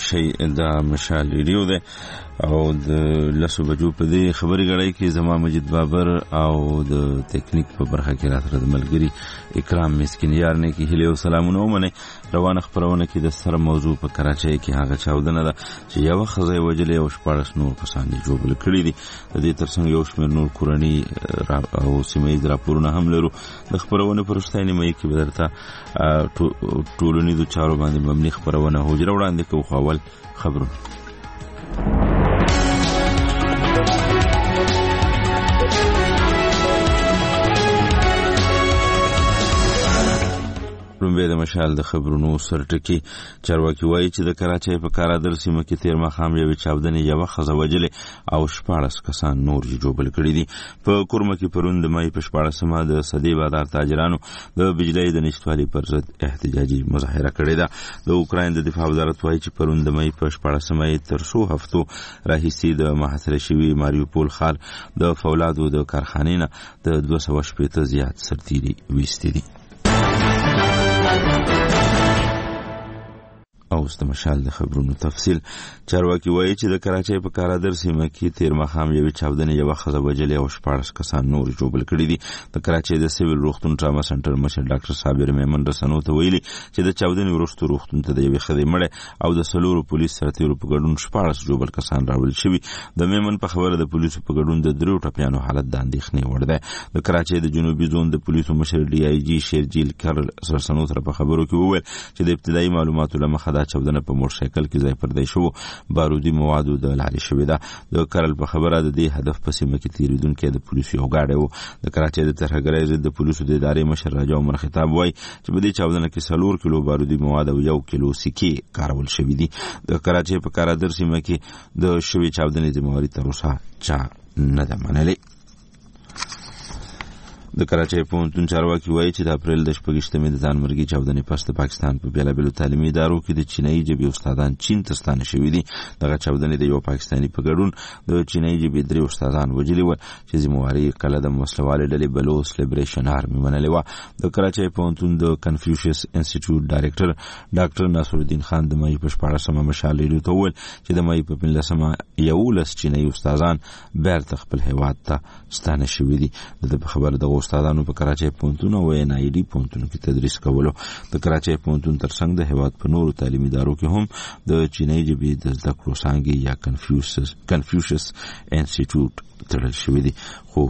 شي د مشال ریډیو ده او د لسو بجو په دې خبري غړای کې زما مجید بابر او د ټیکنیک په برخه کې راته د ملګری اکرام مسکین یار نه کې هلي او سلامونه ومنه. روانه خبرونه کې د سر موضوع په کراچۍ کې هغه چاودنه ده چې یو خزای وجلې او 14 نور کسان دي جوړ کړي دي. د دې ترڅنګ یو شمېر نور کورنۍ او سیمایي راپورونه هم لرو. د خبرونه پرشتاینه مې کې بدرته ټولنیزو چارو باندې مبني خبرونه هوجره وړاندې کوو. اول خبرونه لومبه د مشال د خبرونو سرټکی چارواکي وایي چې د کراچۍ په کارادر سیمه کې تیر مخام یو چاودنې یو خزه وجلې او 14 کسان نور جوړ کړي دي. په کورمه کې پروند مې په 14 سمه د صدی بازار تاجرانو د بجلی د نشټوالي پر ضد احتجاجي مظاهره کړې ده. د اوکراین د دفاع وزارت وایي چې پروند مې په 14 سمه تر څو هفتو راهیسي د محاصره شوی ماریوپول ښار د فولادو د کارخانې نه د 280 زیات سرتیري ویستي دي. او د مشال د خبرونو تفصیل چارواکي وایي چې د کراچۍ په کارادر سیمه کې تیر مخام یو چاودنې یو خزه وجلې او 14 کسان نور جوړ کړي دي. د کراچۍ د سیویل روغتون ټراما سنټر مشر ډاکټر صابر میمن رسنو ته ویلي چې د چاودنې وروسته روغتون ته د یو خدای مړ او د سلورو پولیس سرتیرو په ګډون 14 جوړ کسان راول شوي. د میمن په خبره د پولیسو په ګډون د درو ټپیانو حالت د اندېښنې وړ دی. د کراچۍ د جنوبي زون د پولیسو مشر ډي آی جی شیرجیل کرل رسنو ته په خبرو کې وویل چې د ابتدایي معلوماتو لمخه دا چاودنه په موټر سایکل کې ځای پردای شو بارودي موادو د لارې شوې ده. د کرل په خبره د دې هدف په سیمه کې تیریدونکو د پولیسو یو گاډی وو. د کراچۍ د ترهګرۍ ضد د پولیسو د ادارې مشر راجا عمر خطاب وایي چې په دې چاودنه کې 4 کیلو بارودي مواد او 1 کیلو سکې کارول شوې دي. د کراچۍ په کارادر سیمه کې د شوې چاودنې ذمہواری تر اوسه چا نه ده منلې. د کراچۍ پوهنتون چارواکي وایي چې د اپریل د 28مې د ځانمرګي چاودنې پس د پاکستان په بیلابیلو تعلیمي ادارو کې د چینایي ژبې استادان چین ته ستانه شوي دي. دغه چاودنې د یو پاکستاني په ګډون د چینایي ژبې 3 استادان وجلي ول چې ذمہواری کله د مسلوالې ډلې بلوچ لیبریشن آرمي منلې و. د کراچۍ پوهنتون د کنفیوشس انسټیټیوټ ډایریکټر ډاکټر ناصر الدین خان د مې په 14مه مشال ریډیو ته وویل چې د مې په 15مه 11 چینایي استادان بیرته خپل هیواد ته ستانه شوي دي. د خبر د استادانو په کراچۍ پوهنتون او ان آی ډي پوهنتون کې تدریس کولو. د کراچۍ پوهنتون ترڅنګ د هیواد په نورو تعلیمي ادارو کې هم د چینایي ژبې د زده کړو څانګې یا کنفیوشس انسټیټیوټ تړل شوی دی. خو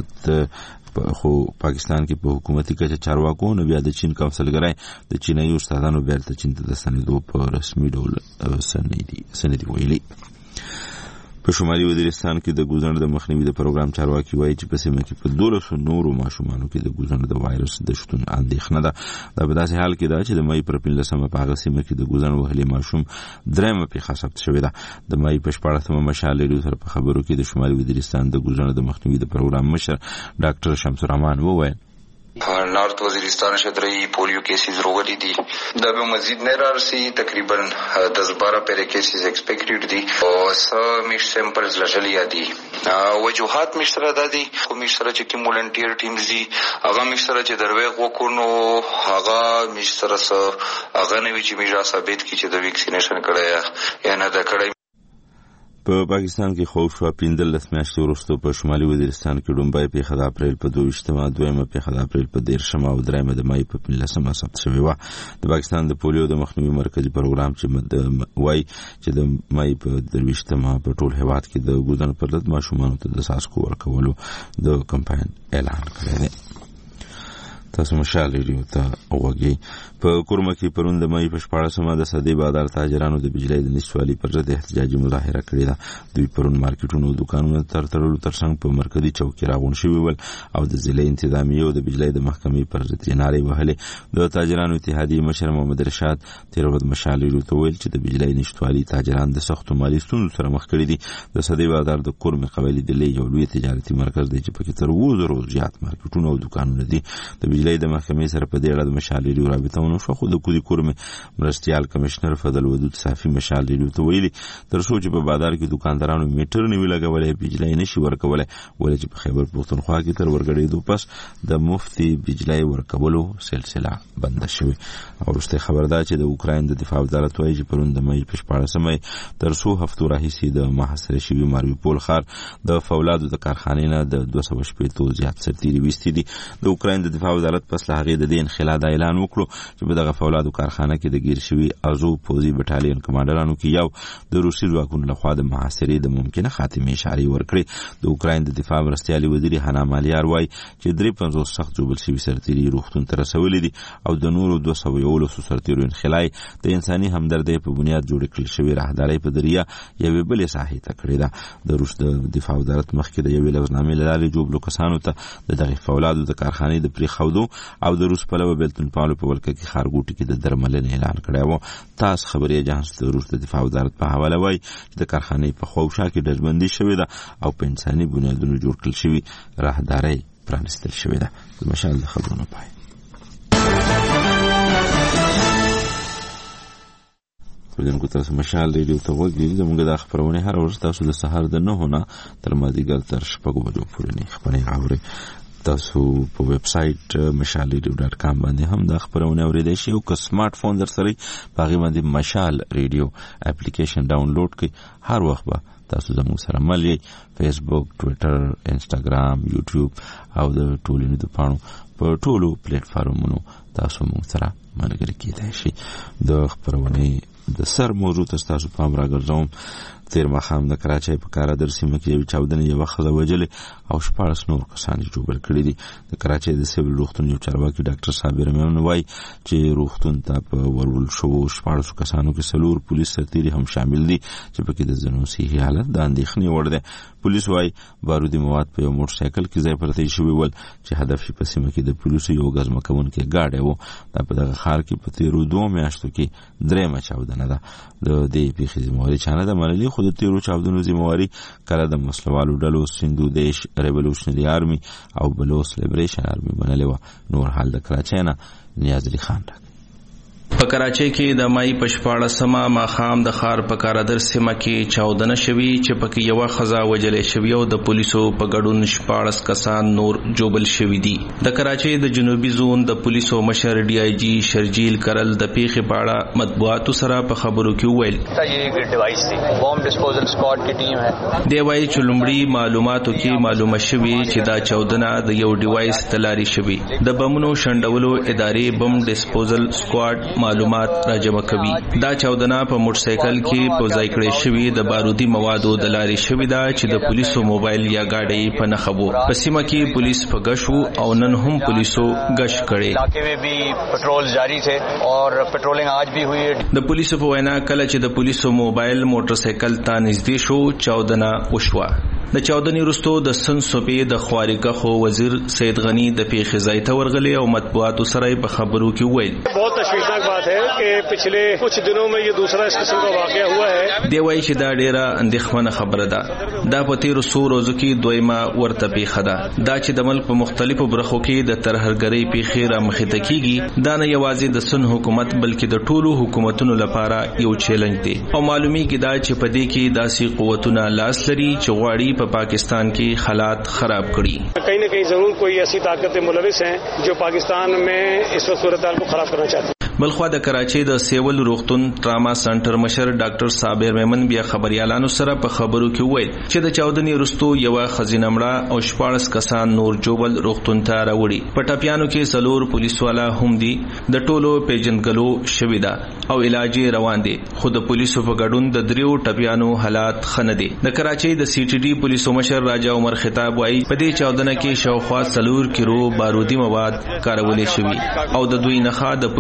پاکستان کې په حکومتي کچه چارواکو نو بیا د چین کونسلګرای د چینایي استادانو بیرته چین ته د سندو په رسمي ډول سندې ویلي. په شمالي وزیرستان کې د ګوزن د مخنیوي د پروګرام چارواکي وایي چې په سیمه کې په 1200 نورو ماشومانو کې د ګوزن د وایرس د شتون اندېښنه ده. دا په داسې حال کې ده چې د مې پر 15مه په هغه سیمه کې د ګوزن وهلي ماشوم درېمه پیښه ثبت شوې ده. د مې په 14مه مشال ریډیو سره په خبرو کې د شمالي وزیرستان د ګوزن د مخنیوي د پروګرام مشر ډاکټر شمس الرحمن وویل نارت وزیرستان شدرئی پولیو کیسز روغلی دی دا به مزید نرار سی تقریبا 10-12 پیره کیسز ایکسپیکٹڈ دی او سا میش سیمپلز لجلیا دی وجوهات مشتره دادی خو مشتره چې کی مولنټیر ټیمز دی هغه مشتره چې درویغ وکونو هغه مشتره هغه نوی چې میجا ثابت کی چې د ویکسینیشن کړه یا نه د کړه. په پاکستان کې خوف شو 15 میاشتې وروسته په شمالي وزیرستان کې ډومبای پیښه د اپریل په 22مه دویمه پیښه د اپریل په 13مه او درېمه د مې په 15مه ثبت شوې و. د پاکستان د پولیو د مخنیوي مرکزی پروګرام چې وایي چې د مې په 23مه په ټول هیواد کې د ګوزن پر ضد ماشومانو ته د ساسکو ورکولو د کمپاین اعلان کړی دی. تاسو مشال ریډیو ته وګورئ. په کورمه کې پروند مې په 14مه د صدی بازار تاجرانو د بجلی د نشټوالي پر ضد احتجاجي مظاهره کړې ده. دوی پرون مارکیټونو او دکانونو تړلو ترڅنګ په مرکزی چوک کې راغون شوي ول او د ضلع انتظامیه او د بجلی د محکمې پر ضد نارې وهلې. د تاجرانو اتحادیې مشر محمد رشاد تیر ورځ مشال ریډیو ته ویل چې د بجلی نشټوالي تاجران د سختو مالي ستونزو سره مخ کړي دي. د صدی بازار د کورمه قبایلی د یو لوی تجارتي مرکز دی چې پکې تر 2000 زیات مارکیټونه او دکانونه دي. د بجلی د محکمې سره په دې اړه د مشال ریډیو رابطه ونه شوه، خو د کودي کور مې مرستیال کمشنر فضل ودود صافي مشال ریډیو ته ویلي تر څو چې په بازار کې دکاندارانو میټر نه وی لګولای بجلی نشي ورکولای، ولې چې په خیبر پختونخوا کې تر ورګړېدو پس د مفتی بجلی ورکولو سلسله بند شوه. او وروسته خبر ده چې د اوکراین د دفاع وزارت وايي چې پرون د مې په 14 تر څو هفتو راهیسې د محاصره شوي ماریوپول ښار د فولادو د کارخانې نه د 280 زیات سرتیري ویستي دي. د اوکراین د دفاع وزارت پس له هغې د دې انخلا د اعلان وکړو چې په دغه فولادو کارخانه کې د ګیر شوي ازو پوځي بټالین کمانډرانو کې یو د روسي ځواکونو لخوا د محاصرې د ممکنه خاتمې اشارې ورکړې. د اوکراین د دفاع مرستیالي وزیر هانا مالیار وایي چې 53 سخت جوړل شوي سرتیري روغتون ته رسولي دي او د نورو 211 سرتیرو انخلا د انساني همدردۍ په بنیاد جوړ کړل شوی راهدارۍ په ذریعه یوې بلې ساحې ته کړې ده. د روس د دفاع وزارت مخکې د یوې لوزنامې له لارې جوړلو کسانو ته د دغې فولادو د کارخانې د پرېښودو او د روس پلوه بېلتون پالو په ولکه کې ښارګوټي کې د درملنې اعلان کړی و. تاس خبري اجانس د روس د دفاع وزارت په حواله وایي چې د کارخانې په خواوشا کې ډزبندي شوې ده او په انساني بنیادونو جوړ کړل شوي راهدارۍ پرانیستل شوې ده. د مشال د خبرونو پای. پردونکو تاسو مشال ریډیو ته وګورئ. زموږ د خبرونه هر ورځ تاسو د سهار د 9 نه تر مازدیګر تر 6 بجو پورې نه خبرونه اورئ. تاسو په ویب سټ mashal.com باندې هم د خبرونه اوریدئ شئ او که سمارټ فون در سره باغی باندې مشال ریډیو اپلیکیشن ډاونلوډ کړئ. هر وخت به تاسو زموږ سره مل یې فیسبوک، ټویټر، انسټاګرام، یوټیوب او د ټولنیزو د پاڼو په ټولو پلیټ فارمونو تاسو موږ سره ملګری کېدای شئ. د خبرونه د سر موضوع تاسو پام راګرځوم. تیر ماښام د کراچۍ په کارادر سیمه کې یو چاودنې یوه ښځه وژلې او 14 نور کسان یې ژوبل کړي دي. د کراچۍ د سیول روغتون یو چارواکي ډاکټر صابر میمن وایي چې روغتون ته په ورول شوو 14 کسانو کې 4 پولیس سرتیري هم شامل دي چې پکې د ځینو صحي حالت د اندېښنې وړ دی. پولیس وایي بارودي مواد په یو موټر سایکل کې ځای پر ځای شوي ول چې هدف یې په سیمه کې د پولیسو یو ګزمکونکی ګاډی و. دا په دغه ښار کې په تیرو 2 میاشتو کې درېیمه چاودنه ده. د دې پیښې ذمهواري چا نه ده منلې، خو د تیرو چاودنو ذمهواري کله د مسلوالو ډلو سندو دیش ریولوشنري آرمي او بلوچ لیبریشن آرمي منلې وه. نور حال د کراچۍ نه نیاز علي خان راک. په کراچۍ کې د مای په 14مه ماښام د ښار په کارادر سیمه کې چاودنه شوې چې پکې یوه ښځه وژلې شوې او د پولیسو په ګډون 14 کسان نور جوبل شوي دي. د کراچۍ د جنوبي زون د پولیسو مشر ډي آی جي شرجیل کرل د پیښې په اړه مطبوعاتو سره په خبرو کې وویل دی وایي چې لومړي معلوماتو کې معلومه شوې چې دا چاودنه د یو ډیوایس تلاري شوې. د بمونو شنډولو ادارې بم ډسپوزل سکواډ معلومات راجمع کوي. دا چاودنه په موټر سایکل کې په ځای کړې شوې د بارودي موادو د لارې شوې ده چې د پولیسو موبایل یا گاډي په نښه وو. په سیمه کې پولیس په غش وو او نن هم پولیسو غش کړي. علاقې में भी पेट्रोल जारी थे और पेट्रोलिंग आज भी हुई है. د پولیسو په وینا کله چې د پولیسو موبایل موټر سایکل ته نږدې شو چاودنه وشوه. د چاودنې وروسته د سن صوبې د خوارګخو وزیر سید غنی د پیښې ځای ته ورغلی او مطبوعاتو سره په خبرو کې وویل बहुत तशवीशनाक बात है कि पिछले कुछ दिनों में ये दूसरा इस किस्म का वाकया हुआ है. دی وایي چې دا ډیره اندېښمنه خبره ده. دا په تیرو څو ورځو کې دویمه ورته پیښه ده. دا چې د ملک په مختلفو برخو کې د ترهګرۍ پیښې رامخې ته کیږي دا نه یوازې د سن حکومت بلکې د ټولو حکومتونو لپاره یو چیلنج دی او معلومیږي دا چې په دې کې داسې قوتونه لاس لري چې غواړي په پاکستان کې حالات خراب کړي. کہیں نہ کہیں ضرور کوئی ایسی طاقتیں ملوث ہیں جو پاکستان میں اس وقت صورتحال کو خراب کرنا چاہتی ہیں. بلخوا د کراچۍ د سیول روغتون ټراما سنټر مشر ډاکټر صابر میمن بیا خبريالانو سره په خبرو کې وویل چې د چاودنې وروسته یوه ښځینه مړه او 14 کسان نور جوبل روغتون ته راوړي. په ټپیانو کې 4 پولیس والا هم دي. د ټولو پیژندګلو شوې ده او علاج روان دي خو د پولیسو په ګډون د 3 ټپیانو حالات ښه نه دي. د کراچۍ د سی ټي ډي پولیسو مشر راجا عمر خطاب وایي په دې چاودنه کې شاوخوا 4 کیلو بارودي مواد کارولې شوي او د دوی نخا د پولیسو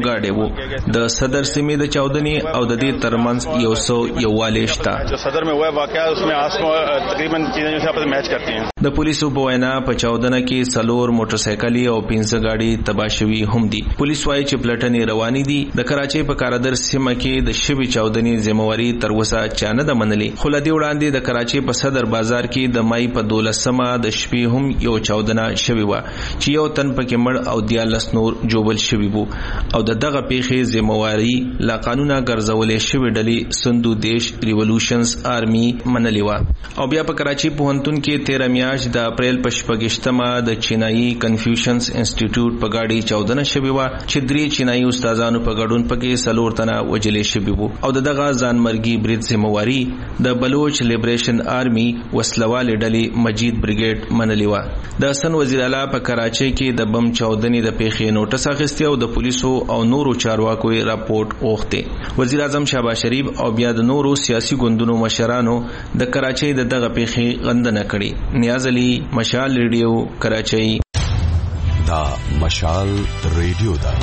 اورګاډي وو. د صدر سیمې د چاودنې او د دې ترمنځ یو څو یووالی شته. جو صدر میں ہوا ہے واقعہ اس میں تقریباً چیزیں جو آپس میں میچ کرتی ہیں. د پولیسو په وینا په چاودنه کې 4 موټر سایکلې او 15 گاډي تباه شوي هم دي. پولیس وايي چې پلټنې روانې دي. د کراچۍ په کارادر سیمه کې د شوي چاودنې ذمہواری تر اوسه چا نه ده منلې. خو له دې وړاندې د کراچۍ په صدر بازار کې د مای په 12مه د شپې هم یو چاودنه شوې وه چې یو تن پکې مړ او 14 نور جوبل شوي وو او د دغه پیښې ذمہواری لا قانونا ګرځولې شوې ډلې سندو دیش ریولوشنز آرمي منلې وه. او بیا په کراچۍ پوهنتون کې 13 میاشت د اپریل په 28مه د چینایي کنفیوشنز انسټیټیوټ په ګاډي چاودنه شوې وه چې 3 چینایي استادانو په ګډون پکې 4 تنه وجلې شوي وو او دغه ځانمرګي برید ذمہواری د بلوچ لیبریشن آرمي وسلوالې ډلې مجید بریګیډ منلې وه. د حسن وزیر اعلی په کراچۍ کې د بم چاودنې د پیښې نوټس اخیستی او د پولیسو او نورو چارواکو راپورټ غوښتي. وزیر اعظم شهباز شریف او بیا د نورو سیاسي ګوندونو مشرانو د کراچۍ د دغه پیښې غندنه کړې. نیاز علي، مشال ریډیو، کراچۍ. دا مشال ریډیو ده.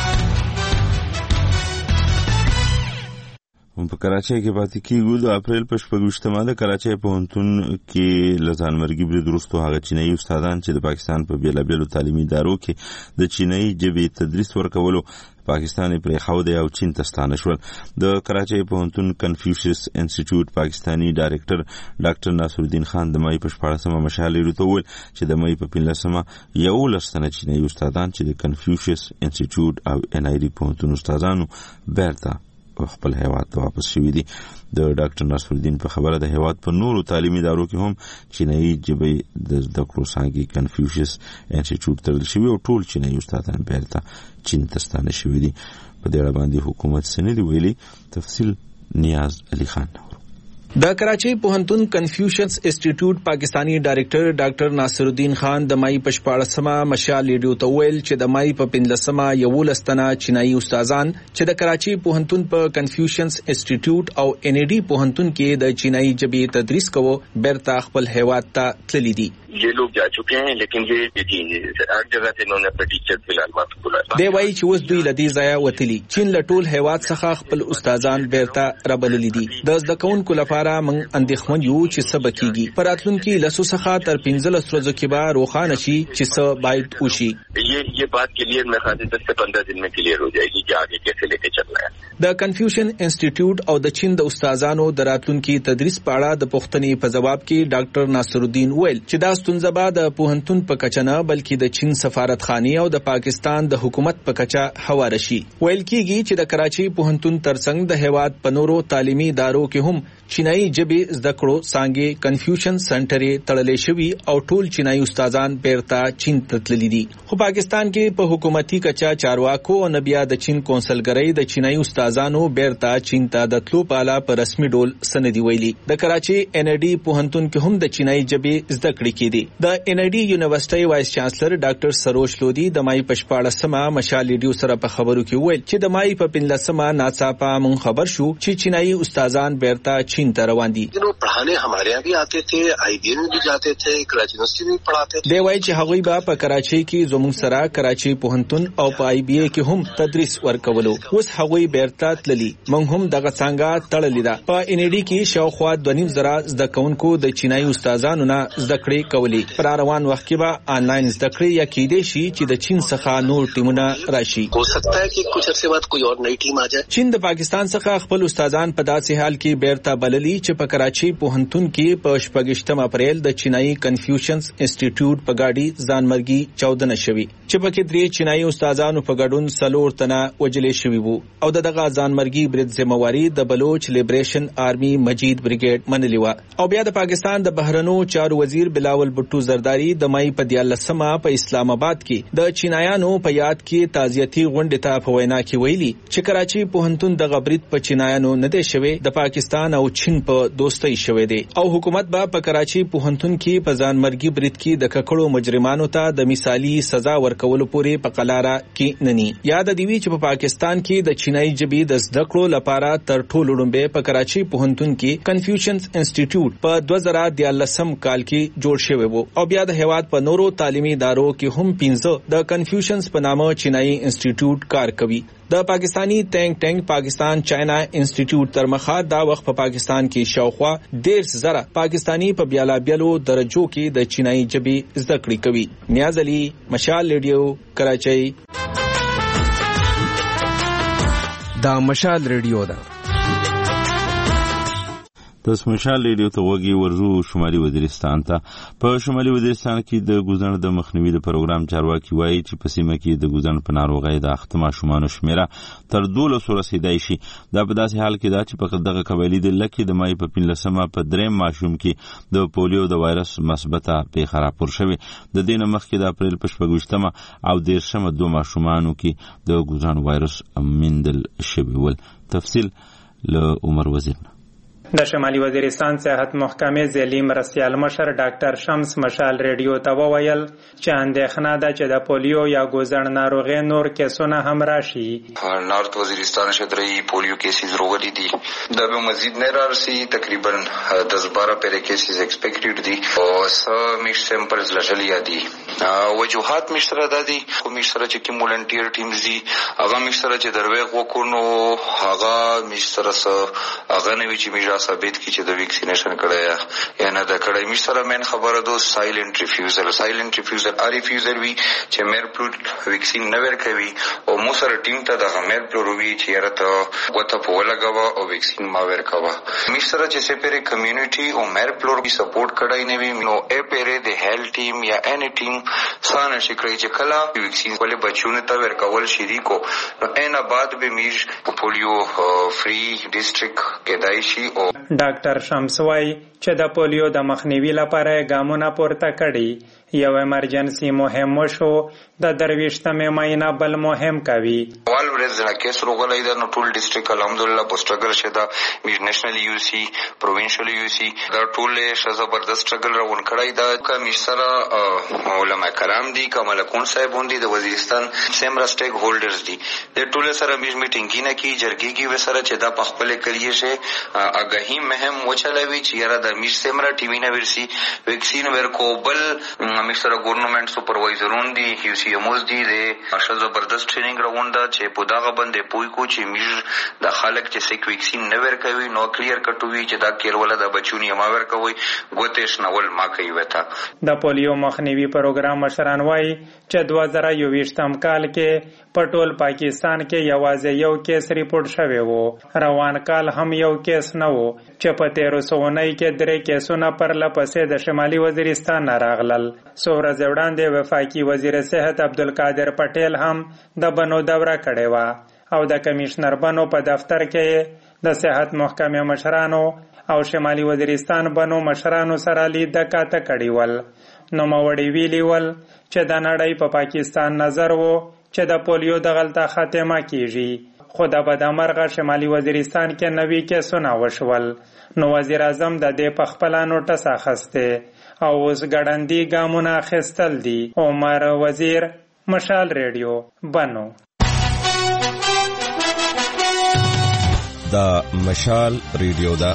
په کراچۍ کې پاتې کیږو. د اپریل په 28مه د کراچۍ پوهنتون کې لزانمرګي برید وروسته هغه چینایي استادان چې د پاکستان په بیلابیلو تعلیمي ادارو کې د چینایي ژبې تدریس ورکولو پاکستان پرې خاوده او چین ته ستانه شول. د کراچۍ پوهنتون کنفیوشس انسټیټیوټ پاکستانی ډایریکټر ډاکټر ناصرالدین خان د مای په 14مه مشال ریډیو ته وویل چې د مای په 15مه 11 تنه چینایي استادان چې د کنفیوشس انسټیټیوټ او ان آی ډي پوهنتون استادانو بیرته خپل هیواد ته واپس شوي دي. د ډاکټر ناصرالدین په خبره د هیواد په نورو تعلیمي ادارو کې هم چینایي ژبې د زده کړو څانګې کنفیوشس انسټیټیوټ تړل شوي او ټول چینایي استادان بیرته چین ته ستانه شوي دي. په دې اړه باندې حکومت څه نه دي ویلي. تفصیل نیاز علي خان. د کراچۍ پوهنتون کنفیوشنز انسټیټیوټ پاکستانی ډایریکټر ډاکټر ناصرالدین خان د مای په 14مه مشال ریډیو ته ویل چې د مای په 15مه 11 تنه چینایي استادان چې د کراچۍ پوهنتون په کنفیوشنز انسټیټیوټ او ان ای ډي پوهنتون کې د چینایي ژبې تدریس کوو بیرته خپل هیواد ته تللي دي. یہ لوگ جا چکے ہیں لیکن یہ ہر جگہ سے انہوں نے اپنے ټیچر فلحال مات بولا. دی وایي چې اوس دوی لدی ځای وتلی چین له ټول هیواد څخه خپل استادان بیرته رابللي دي. د زده کوونکو لپاره موږ اندېښمن یو چې څه به کیږي. په راتلونکي لسو څخه تر 15 ورځو کې به روښانه شي چې څه باید وشي. یہ بات کلیئر میں خاطر 10 سے 15 دن میں کلیئر ہو جائے گی کہ آگے کیسے لے کے چلنا ہے. د کنفیوشن انسټیټیوټ او د چین د استادانو د راتلونکي تدریس په اړه د پوښتنې په جواب کې ډاکټر ناصرالدین ویل چې دا ستونزه به د پوهنتون په کچه نه بلکې د چین سفارتخانې او د پاکستان د حکومت په کچه هواره شي. ویل کېږي چې د کراچۍ پوهنتون ترڅنګ د هیواد په نورو تعلیمي ادارو کې هم چینایي ژبې زده کړو څانګې کنفیوشن سنټرې تړلې شوي او ټول چینایي استادان بیرته چین ته تللي دي. خو پاکستان کې په حکومتي کچه چارواکو او بیا د چین کونسلګرۍ د چینایي استادانو بیرته چین ته د تلو په اړه په رسمي ډول سندي ویلي. د کراچۍ ان آی ډي پوهنتون کې هم د چینایي ژبې زده کړې کېدي. د ان آی ډي یونیورسيټي وایس چانسلر ډاکټر سروش لودي د مای په 14مه مشال ریډیو سره په خبرو کې ویل چې د مای په 15مه ناڅاپه مون خبر شو چې چینایي استادان بیرته چین ته روان دي. پڑھانے ہمارے یہاں بھی آتے تھے، آئی بی ایم بھی جاتے تھے، کراچی یونیورسٹی میں پڑھاتے تھے. دی وایي چې هغوی به په کراچۍ کې زموږ سره کراچۍ پوهنتون او په آی بی ای کې هم تدریس ورکولو. اوس هغوی بیرته تللي. موږ هم دغه څنګه تړلې ده. په ان آی ډي کې شاوخوا 2.5 زده کوونکو د چینایي استادانو نه زده کړې کولې. پر روان وخت کې به آنلاین زده کړې یا کېدې شي چې د چین څخه نور ټیمونه راشي. ہو سکتا ہے کہ کچھ عرصے بعد کوئی اور نئی ټیم آ جائے. چین د پاکستان څخه خپل استادان په داسې حال کې بیرته بللي چې په کراچۍ پوهنتون کې په 28 اپریل د چینایي کنفیوشنز انسټیټیوټ په ګاډي ځانمرګي چاودنه شوې چې پکې 3 چینایي استادانو په ګډون 4 تنه وجلې شوي وو او دغه ځانمرګي برید ذمہواری د بلوچ لیبریشن آرمي مجید بریګیډ منلې و. او بیا د پاکستان د بهرنو چارو وزیر بلاول بټو زرداری د مای په 14مه په اسلام آباد کې د چینایانو په یاد کې تعزیتي غونډه ته په وینا کې ویلي چې کراچۍ پوهنتون د غبرید په چینایانو نه دی شوی، د پاکستان او چین په دوستۍ شوی دی او حکومت به په کراچۍ پوهنتون کې په ځانمرګي برید کې د ککړو مجرمانو ته د مثالی سزا ورکولو پورې په قلاره کې نني. یاد دی چې په پاکستان کې د چینایي ژبې د زده کړو لپاره تر ټولو لومړی په کراچۍ پوهنتون کې کنفیوشنز انسټیټیوټ په 2013 کال کې جوړ شوی وو او بیا د هیواد په نورو تعلیمي ادارو کې هم 15 د کنفیوشنز په نامه چینایي انسټیټیوټ کار کوي. د پاکستانی تینک ټینک پاکستان چاینا انسټیټیوټ تر مخه دا وخت په پاکستان کې شاوخوا 1.5 پاکستانی په بیلابیلو درجو کې د چینایي ژبې زده کړې کوي. نیاز علي، مشال ریډیو، کراچۍ. دا مشال ریډیو ده. د مشال ریډیو ته وګي ورزو شمالي وزیرستان ته. په شمالي وزیرستان کې د ګوزن د مخنیوي د پروګرام چارواکي وایي چې په سیمه کې د ګوزن په ناروغۍ د اخته ماشومانو شمیره تر 1200 رسیدای شي. دا په داسې حال کې دا چې په دغه قبایلی د لکې د مای په 15مه په دریم ماشوم کې د پولیو د وایرس مثبته پیښه راپور شوې. د دې نه مخکې د اپریل په 28مه او 13مه دوه ماشومانو کې د ګوزن وایرس موندل شوی ول. تفصیل له عمر وزیر. د شمالي وزیرستان صحت محکمې ځلي مرستیال مشر ډاکټر شمس مشال ریډیو ته وویل چې اندېښنه ده چې د پولیو یا ګوزن ناروغۍ نور کیسونه هم راشي. نارت وزیرستان شدري پولیو کیسز روغلي دي. دا به مزید نه رارسي. تقریبا 10-12 پر کیسز ایکسپیکټډ دي او سم میش سیمپلز لژلیا دي. وجوهات مشترک دي. خو مشترک چې کی مولنټیر ټیمز دي هغه مشترک چې دروغ وکونو هغه مشترک هغه نه وی چې ثابت کی چې د ویکسینیشن کړه یا نه د کړه. می سره مین خبره دو سایلنت ریفیوزل ا ریفیوزل وی چې مېر پلو ویکسین نه ورکوي او مو سره ټیم ته د مېر پلو وی چې راته وته په لګاوه او ویکسین ما ورکوه. می سره چې سپېره کمیونټي او مېر پلو وی سپورټ کړای نه وی نو ا پیره د هیلث ټیم یا اني ټیم سانه شي کړی چې کلا ویکسین ولې بچونه ته ورکول شریکو نو اینا بعد به میش پولیو فری ډیسټریکټ کې دایشي. ډاکټر شمس وايي چې د پولیو د مخنیوي لپاره ګامونه پورته کړي. یو ایمرجنسي مهم شو د 23مه ماینه بل مهم کوي. اول ورځ د کیس روغلای د ټول ډیسټریکټ الحمدلله په سټرګل شدا میډ نېشنل یو سی پروینشل یو سی دا ټول زبردست سټرګل راون کړای دا کمیشنر علماء کرام دي کمال کون صاحب دي د وزیرستان سیمرا سټیک هولډرز دي د ټول سره میټینګ نه کی جرګي کی وسره چې دا په خپل کلیه شه اگهی مهم وچلوي چې یاره د میش سیمرا ټیمینا ورسی ویکسین ورکو بل مشتر گورنمنٹ سپروائزرون دی یو سی اموز دی د اشل زبردست ټریننګ راوندا چې په داغه باندې پوي کو چې میش د خلک چې سیک ویکسین نه ورکوي نو کلیر کټوي چې دا کیر ولا د بچونی ما ورکوي ګوتېش نول ما کوي وتا. د پولیو مخنیوي پروګرام مشران وایي چې 2021م کال کې په ټول پاکستان کې یوازې یو کیس ریپورت شوی وو. روان کال هم یو کیس نه وو چې په 1309 کې 3 کیسونه پر لپسې د شمالي وزیرستان راغلل. څو ورځې وړاندې وفاقي وزیر صحت عبدالقادر پټیل هم د بنو دوره کړې وه او د کمشنر بنو په دفتر کې د صحت محکمې مشرانو او شمالي وزیرستان بنو مشرانو سره لید کاته کړي ول. نو موړی ویلی ول چې د نړۍ په پاکستان نظر وو چې د پولیو د غلطه خاتمه کیږي خو د بدامرغه شمالي وزیرستان کې نوي کیسونه وشول. نو وزیر اعظم د دې په خپله نوټس اخیستی او اوس ګړندي ګامونه اخیستل دي. عمر وزیر، مشال ریډیو، بنو. دا مشال ریډیو دا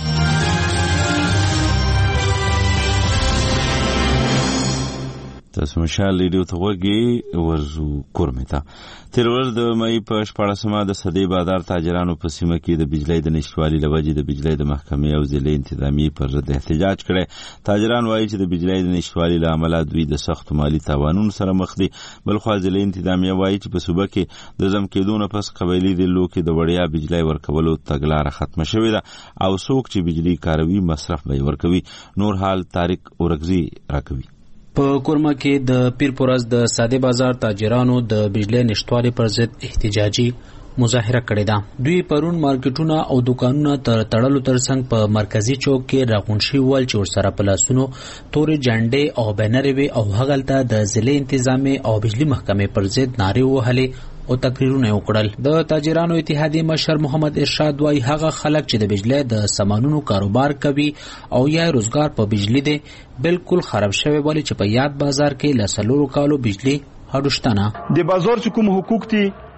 تاسو مشال ریډیو ته وګورئ ورزو کورمتا. تیر ورځ د مې په 14مه د صدې بازار تاجرانو په سیمه کې د بجلی د نشټوالي لوجې د بجلی د محکمې او ضلع انتظامی پر ضد احتجاج کړي. تاجران وایي چې د بجلی د نشټوالي له امله دوی د سخت مالی تاوانونو سره مخ دي. بلخو ضلع انتظامی وایي چې په صوبه کې د زم کېدو نه پس قبایلی د لوکي د وړیا بجلی ورکولو تګلاره ختمه شوې ده او څوک چې بجلی کاروي مصرف به ورکوي. نور حال طارق اورغزي راکوي. په کورما کې د پیرپورز د ساده بازار تاجرانو د بجلی نشټوالي پر ضد احتجاجي مظاهره کړې ده. دوی پرون مارکیټونه او دکانونه تر تړلو ترڅنګ په مرکزی چوک کې راغون شي ول چې ورسره په لاسونو تورې جنډې او بنرې وي او هغلته د ضلع انتظامی او بجلی محکمې پر ضد نارې وهلې او تقریرونه وکړل. د تاجرانو اتحادیې مشر محمد ارشاد وايي هغه خلک چې د بجلی د سامانونو کاروبار کوي او یا روزګار په بجلی دی بالکل خراب شوی ولی چې په یاد بازار کې لسلورو کالو بجلی هډوشتنه د بازار چې کوم حقوق دي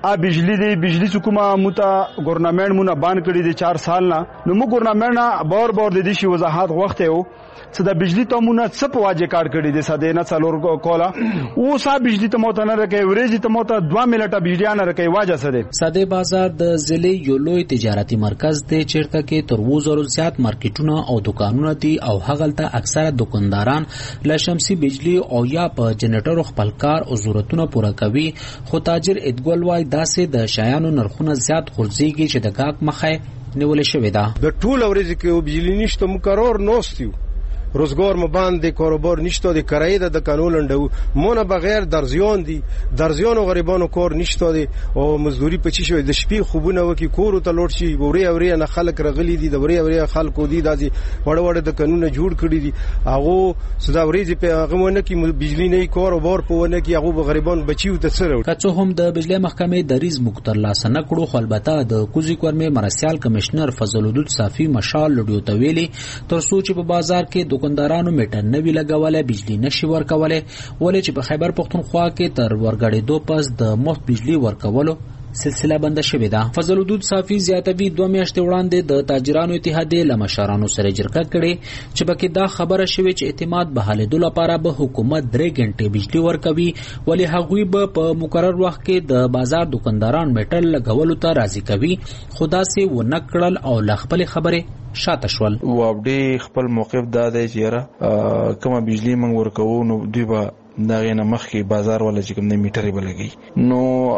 ا بجلی حکومت موتا گورنمنت مونږ بان کړی دی 4 سال نه نو موږ گورنمنت بار د دې شی وضاحت وخت یو څه د بجلی ته مونږ څه په واجب کار کړی دی ساده نه څلور کولا او صاحب بجلی ته موته نه راکې ورېځي ته موته 2 منټه بجلی نه راکې واجب ساده ساده بازار د ضلع یو لوی تجارتي مرکز دی چیرته کې تر 2000 زیات مارکیټونه او دکانونه دي او هغلته اکثره دکانداران له شمسي بجلی او یا په جنریټر خپل کار او ضرورتونه پوره کوي خو تاجر ادګل وای داسې د شایانو نرخونه زیات خورځيږي چې د کاک مخه نیول شوې ده د ټول ورځې کې بجلی نشته مقرر نوستیو روزګار مباندې کاروبار نشته د کرایه د قانون مونږ بغیر درزیان دي درزیان او غریبانو کار نشته دي او مزدوري پچی شوی د شپې خوبونه وکي کور ته لوټ شي وړي نه خلک رغلي دي د وړي خلکو دي داسي وړ د قانون جوړ کړی دي هغه صدا ورېځي په هغه ونه کې بجلی نه کاروبار په ونه کې هغه غریبان بچیو ته سره کڅو هم د بجلی محکمې د ریز مختار لاسنه کړو خو البته د کوزي کورمه مرسیال کمشنر فضل الدود صافي مشال لډیو تویلی تر سوچ په بازار کې دکاندارانو میټر نوی لګولای بجلی نشي ورکولای ولې چې په خیبر پختونخوا کې تر ورګړې 2 پس د مفت بجلی ورکولو سلسله بنده شوې ده فضل الدود صافي زیاتوي 2 میاشتې وړاندې د تاجرانو اتحادیې لمشرانو سره جرګه کړې چې بکې دا خبره شوې چې اعتماد بحالېدو لپاره به حکومت 3 غنټې بجلی ورکوي ولې هغوی به په مقرر وخت کې د بازار دکانداران میټر لګولو ته راضي کوي خدا سي ونکړل او لخپل خبره شاته شول وابډي خپل موقف دا دی چې را کومه بجلی منګ ورکوو نو دوی به داغه نه مخکې بازار ولا چې کوم میټرې بلګي نو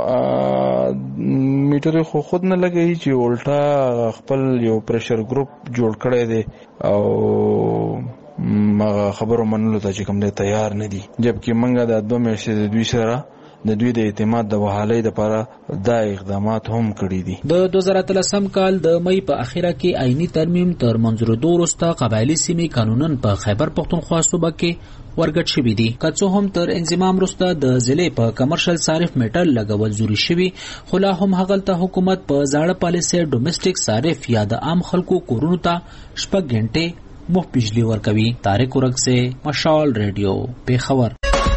میټرې خو خود نه لګي چې الټا خپل یو پریشر ګروپ جوړ کړی دی او ما خبرو منلو ته چې کوم دی تیار نه دي جبکې منګه د 2 میاشتې د دوی سره د دوی د اعتماد د بحالۍ لپاره دا اقدامات هم کړی دي د 2013 کال د مې په اخیره کې آئینی ترمیم تر منظورېدو وروسته قبایلی سیمې قانونن په خیبر پختونخوا صوبه کې ورګټ شوې دي کڅو هم تر انضمام وروسته د ضلع په کمرشل صارف میټر لګول ضروري شوی خو لا هم هغلته حکومت په زاړه پالیسي ډومېسټک صارف یا د عام خلکو کورونو ته 6 غنټې مفت بجلی ورکوي طارق ورک سے مشال ریډیو پیښور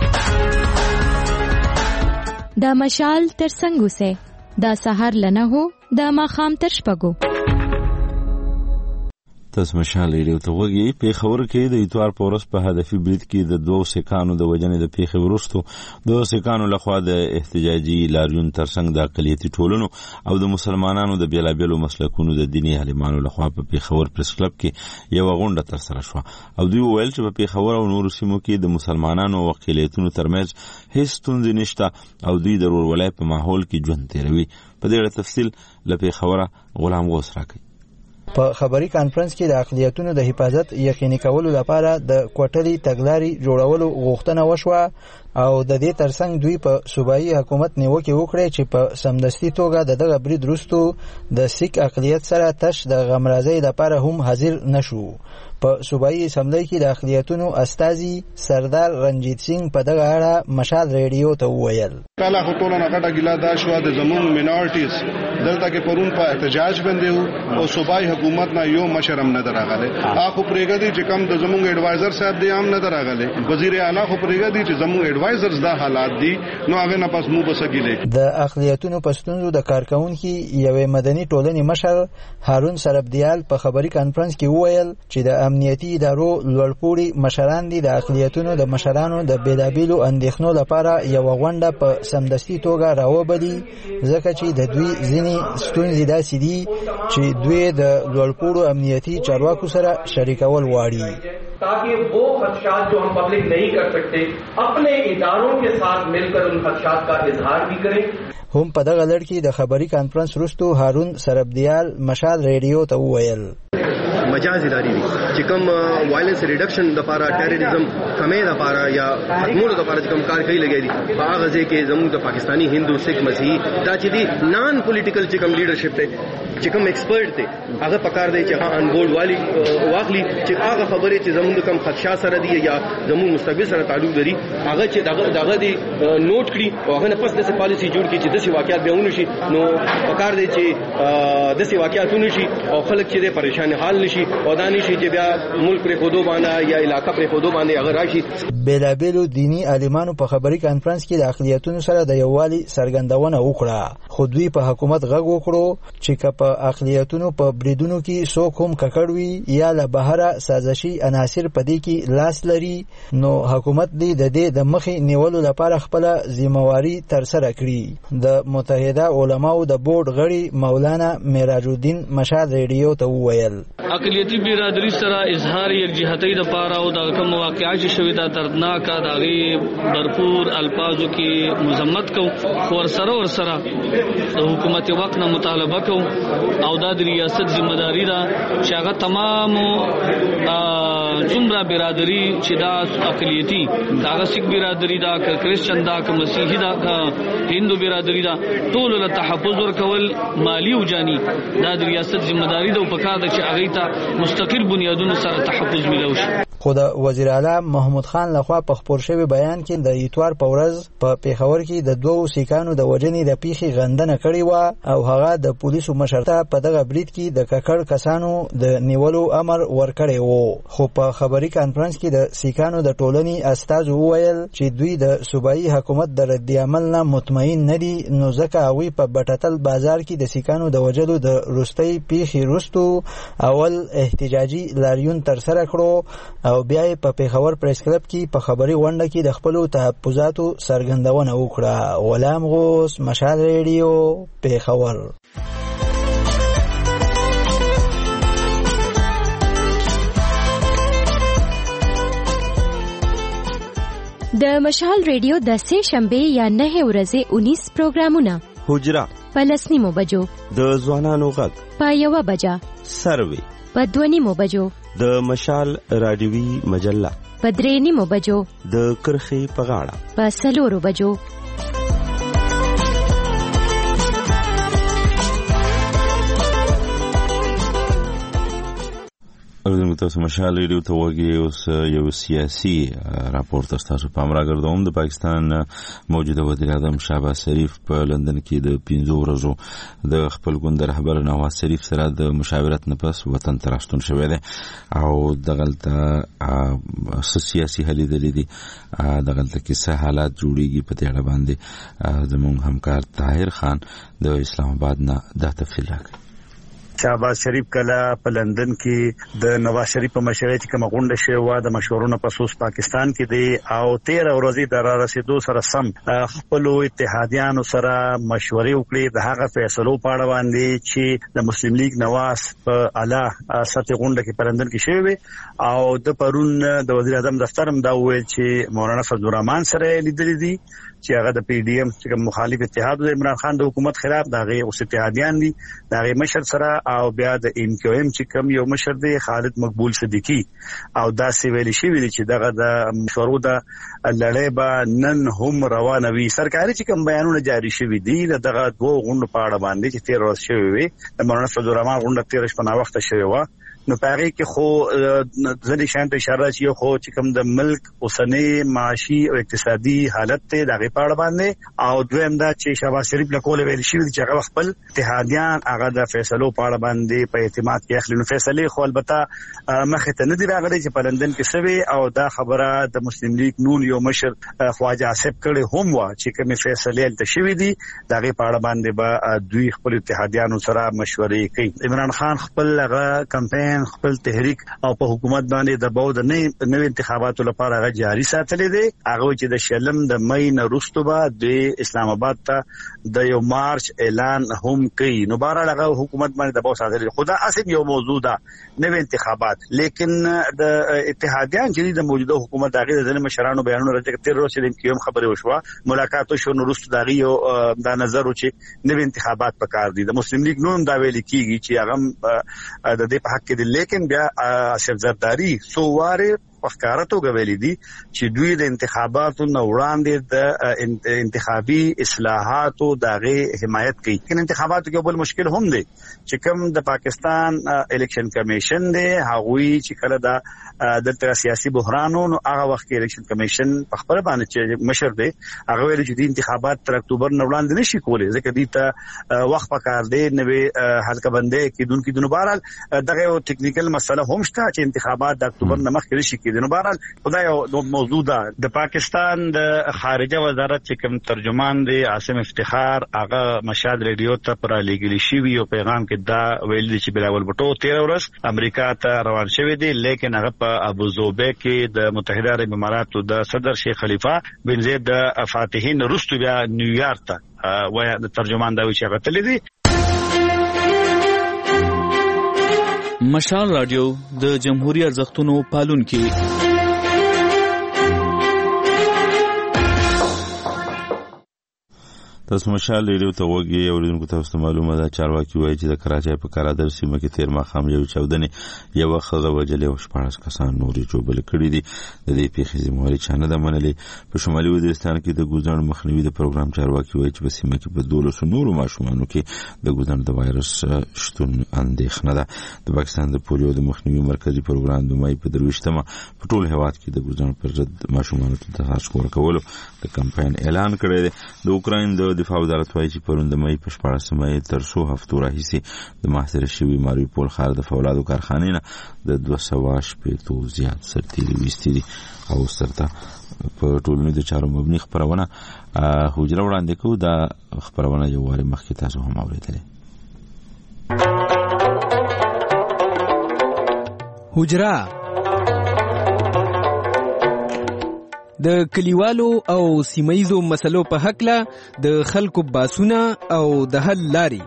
دا مشال تر څنګه سه دا سحر لنه هو دا ماخام تر شپګو تاسو مشال ریډیو ته وګورئ په خبر کې د اتوار په ورځ په هدفي برید کې د 2 سکانو د وجنې د پیښې ورستو 2 سکانو لخوا د احتجاجي لاریون ترڅنګ د اقلیتي ټولنو او د مسلمانانو د بیلابېلو مسلکونو د دیني عالمانو لخوا په پیښور پریس کلب کې یو غونډه ترسره شوه او دوی ویل چې په پیښور او نورو سیمو کې د مسلمانانو او اقلیتونو ترمنځ هیڅ ستونزې نشته او دوی د ورولۍ په ماحول کې ژوند تیروي په دې اړه تفصیل له پیښوره غلام غوث راکړي په خبري کانفرنس کې د اقلیتونو د حفاظت یقیني کولو لپاره د کوټلي تګلاري جوړولو غوښتنه وشوه او د دې ترڅنګ دوی په صوبایي حکومت نیوکه وکړه چې په سمدستي توګه دغه برید وروسته د سیک اقلیت سره تش د غمرازۍ لپاره هم حاضر نشو په صوبایي اسمبلی کې د اقلیتونو استازي سردار رنجیت سنگ په دغه اړه مشال ریډیو ته وویل کله خو ټولنه غټه ګیلا دا شو د زمون مینورټیز دلته کې پرون په احتجاج باندې او صوبایي حکومت نه یو مشرم نه دراغله اخو پرېګدي چې کم د زمون ایڈوایزر صاحب دی عام نه دراغله وزیر اعلی خو پرېګدي چې زمون ایڈوایزرز دا حالات دي نو هغه نه پس مو بسګیلې د اقلیتونو پښتونزو د کارکونکو یوې مدني ټولنې مشر هارون سربدیال په خبري کانفرنس کې وویل چې د امنیتي ادارو لوړپوړي مشران دي د اقلیتونو د مشرانو د بیلابیلو اندېښنو لپاره یو غونډه په سمدستي توګه راوبدي ځکه چې د دوی ځینې ستونزې داسې دي چې دوی د لوړپوړو امنیتي چارواکو سره شریکول غواړي ताकि वो खदशात जो हम पब्लिक नहीं कर सकते अपने इदारों के साथ मिलकर उन खदशात का इजहार भी करें هم په دغه لړ کې د خبري کانفرنس وروسته هارون سربدیال مشال ریډیو ته وویل مجاز اداري دي چې کوم وایلنس ریډکشن د لپاره ټیرریزم کمې د لپاره یا ختمولو د لپاره کوم کار کوي لګي دي په هغه ځای کې زموږ د پاکستانی هندو سکھ مسیحي دا چې دي نان پولیټیکل چې کوم لیډرشپ ته چې کوم ایکسپرت دی هغه پکار دی چې هغه ان بورډ واخلي چې هغه خبرې چې زموږ کوم خدشات سره دي یا زموږ مستقبل سره تعلق لري هغه چې دغه دی نوٹ کړي او هغه نه پس د پالیسی جوړ کړي چې د واقعیت به ونشي نو پکار دی چې د واقعیت ونشي او خلک چې پریشان حال نشي او دا نشي چې بیا ملک پر خودو باندې یا علاقہ پر خودو باندې هغه راشي. بېلابېلو دینی عالمانو په خبري کانفرنس کې د اقلیتونو سره د یووالي څرګندونه وکړه خو دوی په حکومت غږ وکړو چې که په اقلیتونو په بریدونو کې څوک هم ککړ وي یا له بهره سازشي عناصر په دې کې لاس لري نو حکومت دې د دې د مخې نیولو لپاره خپله ذمہواري ترسره کړي. د متحده علماو د بورډ غړي مولانا معراج الدین مشال ریډیو ته وویل اقلیتی برادری سره اظهار یکجهتۍ د پاره او د کوم واقعات چې شوي دا دردناک دا غي भरपूर الفاظو کې مذمت کو خو سره د حکومت وقت نه مطالبه کو او د ریاست ذمہداری دا چې هغه تمام څومره برادری چې دا اقلیتی دا سیک برادری دا کریسچن دا مسیحي دا هندو برادری دا ټول له تحفظ ورکول مالی او جانی دا د ریاست ذمہداری دا په کار د چې هغه ته مستقل بنیادونو سره تحفظ ملوي. خو د وزیر اعلی محمود خان لخوا په خبر شوی بیان کې د اتوار په ورځ په پیښور کې د دوو سیکانو د وجنې د پیښې غندنه کړې و او هغه د پولیسو مشرته په دغه برید کې د ککړ کسانو د نیولو امر ورکړی و. خو په خبري کانفرنس کې د سیکانو د ټولنې استازو وویل چې دوی د صوبایي حکومت د رد عمل نه مطمئن نه دي نو ځکه هغوی په بټتل بازار کې د سیکانو د وجلو د وروستۍ پیښې وروستو اول احتجاجي لاریون ترسره کړو او بیا په پیښور پریس کلب کې په خبري غونډه کې د خپل تحفظاتو څرګندونه وکړه. غلام غوث مشال ریډیو پیښور. د مشال ریډیو د سه شنبه یا 9 ورځې 19 پروګرامونه حجره په 10 بجو د ځوانانو غږ په 1 بجه سروي په 2 بجو د مشال رادیوي مجله په 3 بجو د کرخې په غاړه په 4 بجو د تاسو مشال ریډیو ته وګورئ اوس یو سیاسي راپورټ تاسو په امر راګردوم. د پاکستان موجوده وزیر اعظم شهباز شریف په لندن کې د 15 ورځو د خپل ګوند رهبر نواز شریف سره د مشاورت نه پس وطن ته راستون شوی دی او دغلته سیاسي هلې دلې دي دغلته کې څه حالات جوړیږي په دې اړه باندې زموږ همکار طاهر خان د اسلام آباد نه دا تفصیل راکړي. شهباز شریف کله په لندن کې د نواز شریف په مشورې کې کوم غونډه شوی و د مشورونو په اساس پاکستان کې دی او 13 ورځې د رسیدو سره سم خپل اتحادیانو سره مشورې وکړي د هغه فیصلو په اړه باندې چې د مسلم لیگ نواز په اعلی سطح غونډه کې په لندن کې شوی او د پرون د وزیر اعظم دفتر هم دا وویل چې مولانا فضل الرحمن سره لیدل دي چې هغه د پی ډی ایم چې مخالف اتحاد د عمران خان د حکومت خلاف دغه اوس اتحادیان دي دغه مشر سره او بیا د ام کیو ام چې کوم یو مشر دی خالد مقبول صدیقی او دا سی ویل شي ویل چې دغه د مشورو د لړۍ به نن هم روانه وي. سرکاري چې کوم بیانونه جاری شوي دي دغه دوه غونډو په اړه باندې چې 13 ورځې شوي وي د مولانا فضل الرحمن غونډه 13 شپه نا وخت شوی و نو پاره کې خو ځلې شانته اشاره چې خو چې کوم د ملک اوسنۍ معاشي او اقتصادي حالت ته دغه پاړه باندې او دویم دا چې شهباز شریف له کوله ویل شي چې هغه خپل اتحادیان هغه د فیصلو پاړه باندې په اعتماد کې اخلي نو فیصله خو البته مخه ته نه دی راغلی چې په لندن کې سوي او دا خبره د مسلم لیگ نون یو مشر خواجه آصف کړي هم وا چې کوم فیصله ته شوي دي دغه پاړه باندې به دوی خپل اتحادیانو سره مشورې کوي. عمران خان خپل هغه کمپاین خپل تحریک او په حکومت باندې د باو د نوې انتخاباتو لپاره هغه جاری ساتلې دي هغه چې د شلم د مې نه وروسته به د اسلام آباد ته د یو مارچ اعلان هم کوي نو بهر هغه حکومت باندې د باو ساتلې خدا اصل یو موضوع ده نوې انتخابات لیکن د اتحادیان چې د موجوده حکومت هغه د مشرانو بیانونه راځي 13 ورځې د کیوم خبره وشوه ملاقات شو نو وروسته دغه یو د نظر چې نوې انتخابات پکار دي د مسلم لیگ نوم دا ویل کیږي چې هغه د دې په حق کې لیکن بیا اشرف زرداری سوواره په ښکاره توګه ویلي دي چې دوی د انتخاباتو نه وړاندې د انتخابي اصلاحاتو دغه حمایت کوي. کله انتخاباتو کې بل مشکل هم دی چې کوم د پاکستان الیکشن کمیشن دی هغوی چې کله د دلته سیاسي بحرانو نو هغه وخت کې الیکشن کمیشن په خبره باندې چې مشر دی هغه ویل چې د انتخابات تر اکتوبر نه وړاندې نشي کولای ځکه دوی ته وخت پکار دی نوې حلقه بندي کیدونکو د بهرحال دغه یو ټیکنیکل مسله هم شته چې انتخابات د اکتوبر نه مخکې نشي کېدای. نو بهرحال خدای یو موضوع ده. د پاکستان د خارجه وزارت چې کوم ترجمان دی عاصم افتخار هغه مشال ریډیو ته پر لګیلی شي یو پیغام کې دا ویل چې بلاول بټو 13 ورځ امریکا ته روان شوی دی لیکن هغه په ابو ظبي کې د متحده عرب اماراتو د صدر شیخ خلیفہ بن زید د فاتحین رستو بیا نیویارک ته وای د ترجمان دا وی چې هغه تللی دی. مشال رادیو د جمهوریت ارزښتونو پالونکي. تاسو مشال ریډیو ته وګورئ اوریدونکو تاسو ته معلومه ده چارواکي وایي چې د کراچۍ په کارادر سیمه کې تیر ماښام یو چاودنې یو ښځه وژلې او 14 کسان نور ژوبل کړي دي. د دې پیښې ذمہواري چا نه ده منلې. په شمالي وزیرستان کې د ګوزن مخنیوي د پروګرام چارواکي وایي چې په سیمه کې په 1200 نورو ماشومانو کې د ګوزن د وایرس شتون اندېښنه ده. د پاکستان د پولیو د مخنیوي مرکزی پروګرام د مای په 23مه په ټول هیواد کې د ګوزن پر ضد ماشومانو ته د هڅو ورکولو د کمپاین اعلان کړی دی. د اوکراین د دفاع وزارت وايي چې پرون د مې په 14مه تر 100 هفتو راهیسې د محاصره شوی ماریوپول ښار د فولادو کارخانې نه د 200 زیات سرتیري ویستي دي. او سرته په ټولنیزو چارو مبني خبرونه حجره وړاندې کوو. دا خبرونه یو واره مخکې تاسو هم اوریدلې. حجره د کلیوالو او سیمایزو مسلو په حق له د خلکو باسونه او د حل لاري.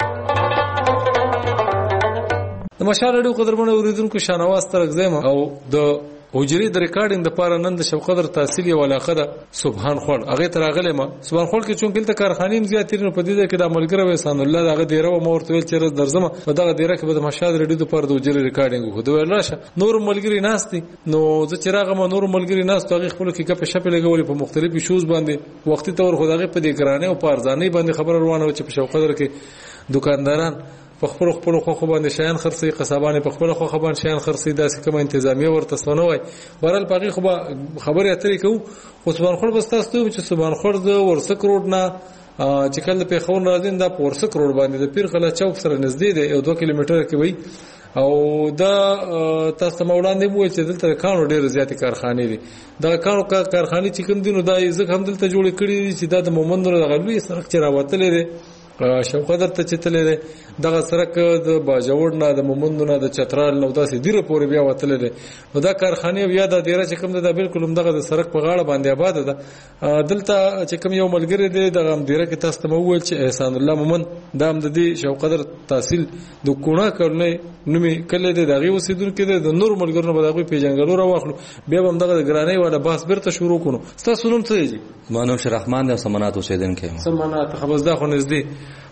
د مشال رادیو قدرمنو اوریدونکو شانواز ترغزم او د حجري د ریکارډینګ د پاره نن د شوقدر تحصیل یو علاقه ده سبحان خور هغه ترغله ما سبحان خور کې چون کله کارخانې زیاتې نه پدې کې د عملګر وسان الله دغه دیره و مورتل چې درځم په دغه دیره کې د مشال رادیو د پاره د حجري ریکارډینګ خو دوی راشه نور ملګری ناشتي نو زه چې راغم نور ملګری ناشته هغه خپل کې کپ شپ لګولې په مختلفو شوز باندې وختي تور خدای په دې ګرانه او پارځانې باندې خبر روانه و چې په شوقدر کې دکانداران په خپل خو باندې شیان خرڅي قصابانه په خپل خو باندې شیان خرڅي داسې کوم انتظامیه ورته سنوي ورل پاغي خو خبره اترې کو خو سبحان خور بس تاسو چې سبحان خور د ورسک روډ نه چې کله په خور راځین دا ورسک روډ باندې د پیر قلعه چوک سره نږدې دی 2 کیلومتر کې وي او دا تاسو مولانا مو چې دلته کانو ډېر زیاتې کارخانې دي. دا کانو کارخانې چې کوم دي نو دا ځکه هم دلته جوړ کړي چې دا د مومندونو د غلوي سرک چې راوتلې دي شوقدر ته چتلې دغه سرک د باجوړ نه د مومندونه د چترال نو داسې ډیره پورې بیا وتلې نو دا کارخانه بیا د ډیره چې کوم د بالکل دغه د سرک په غاړه باندې آباد ده. دلته چې کوم یو ملګری دی دغه ډیره کې تاسو ته وویل چې احسان الله مومن دا هم د دې شوقدر تحصیل د کونه کړنې نومي کله د دغه وسیدونکو د نور ملګرو په دغه پیژنګلو راوخلو بیا هم دغه ګرانۍ ولا بحث برته شروع کړو. تاسو نوم څه دی؟ مانو شرحمان د سمنات اوسیدونکو سمنات خبرزده خو نږدې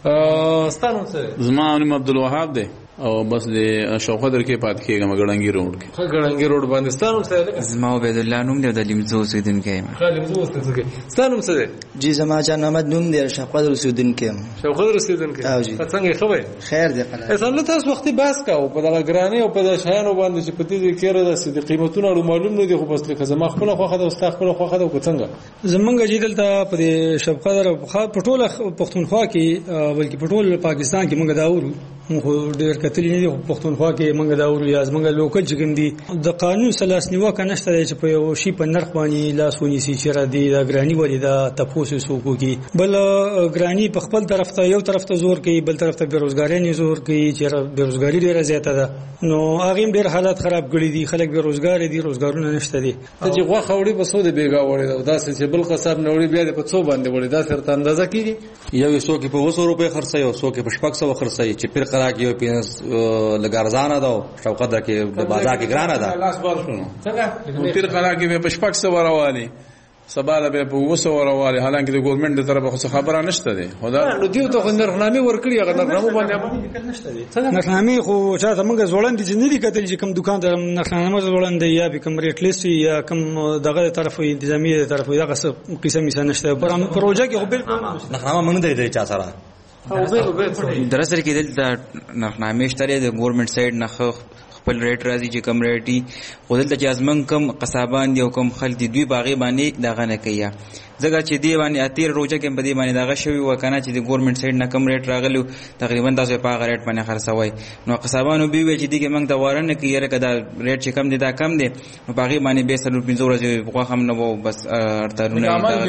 ستانو څه زما نوم عبدالوهاب دی او بس د شوقدر کې پات کېږم ګړنګي روډ کې ګړنګي روډ باندې ستانو څه زما عبد الله نوم دی د لیمزو اوسیدونکو لیمزو اوسیدونکو ستانو څه جی زما جان احمد نوم دی شوقدر اوسیدونکو شوقدر اوسیدونکو او جی څنګه خبر خیر دی اصل تاسو وختي باس کاو په دغه ګرانې او په د شایانو باندې چې په دې کې راځي د قیمتونو معلوم نه دي خو بس لکه زما خپل خوخه د استاد خپل خوخه د څنګه زمونږ جیدل ته په شوقدر په ټوله پښتونخوا کې بلکې په ټول پاکستان کې موږ دا ورو خو ډېر کتلی نه دي پښتونخوا کې موږ دا ورو یا زمونږ لوکل چې کوم دي د قانون سلاس نیوکه نشته چې په یو شی په نرخ باندې لاس ونیسي چې را دي د ګرانی ولې دا تاسو سوکو کې بل ګرانی په خپل طرف ته یو طرف ته زور کوي بل طرف ته بیروزګاری نه زور کوي چې بیروزګاری ډیره زیاته ده نو هغه ډېر حالات خراب کړي دي خلک بیروزګار دي روزګارونه نشته دي چې غوښه وړي په سود بیګا وړي دا چې بل قصاب نه وړي بیا په څو باندې وړي دا سره اندازه کیږي یو څو کې په 200 روپے خرڅي او څو کې په 600 خرڅي چې پیر قرا کې پینس لګارزانه دا شوقدر کې د بازار کې ګرانه ده لاس بار شنو څنګه پیر قرا کې په 600 وراوالي سباله به په وسوره والی حالانکه د ګورنمنت د طرفه خو خبره نشته دی خدا نو دیو ته نرخنامه ورکړي هغه نرخنامه باندې نشته دی نرخنامه خو چاته موږ زوړند دي نه دي کتل چې کوم دکان ته نرخنامه زوړند یا به کوم ریټ لیست یا کوم دغه طرفه انتظامی طرفه دغه قسم مثال نشته پروژه کې خو بالکل نرخنامه موږ دی چا سره دراصل کې د نرخنامه شته د ګورنمنت سایډ نه خپل ریټ راځي چې کم ریټي خو دلته چې ازمن کم قصابان دي او کم خلک دي دوی باغې باندې دغه نه کوي ځکه چې دی باندې اتیر روزه کې په دې باندې دغه شوی وکنه چې د ګورنمنت سایډ نه کم ریټ راغلو تقریبا تاسو په هغه ریټ باندې خرڅوي نو قصابانو به وی چې دی کې موږ ته وارنه کوي رکه دا ریټ چې کم دي دا کم دي نو باغې باندې به سر 15 ورځې خو هم نه وو بس ارترونه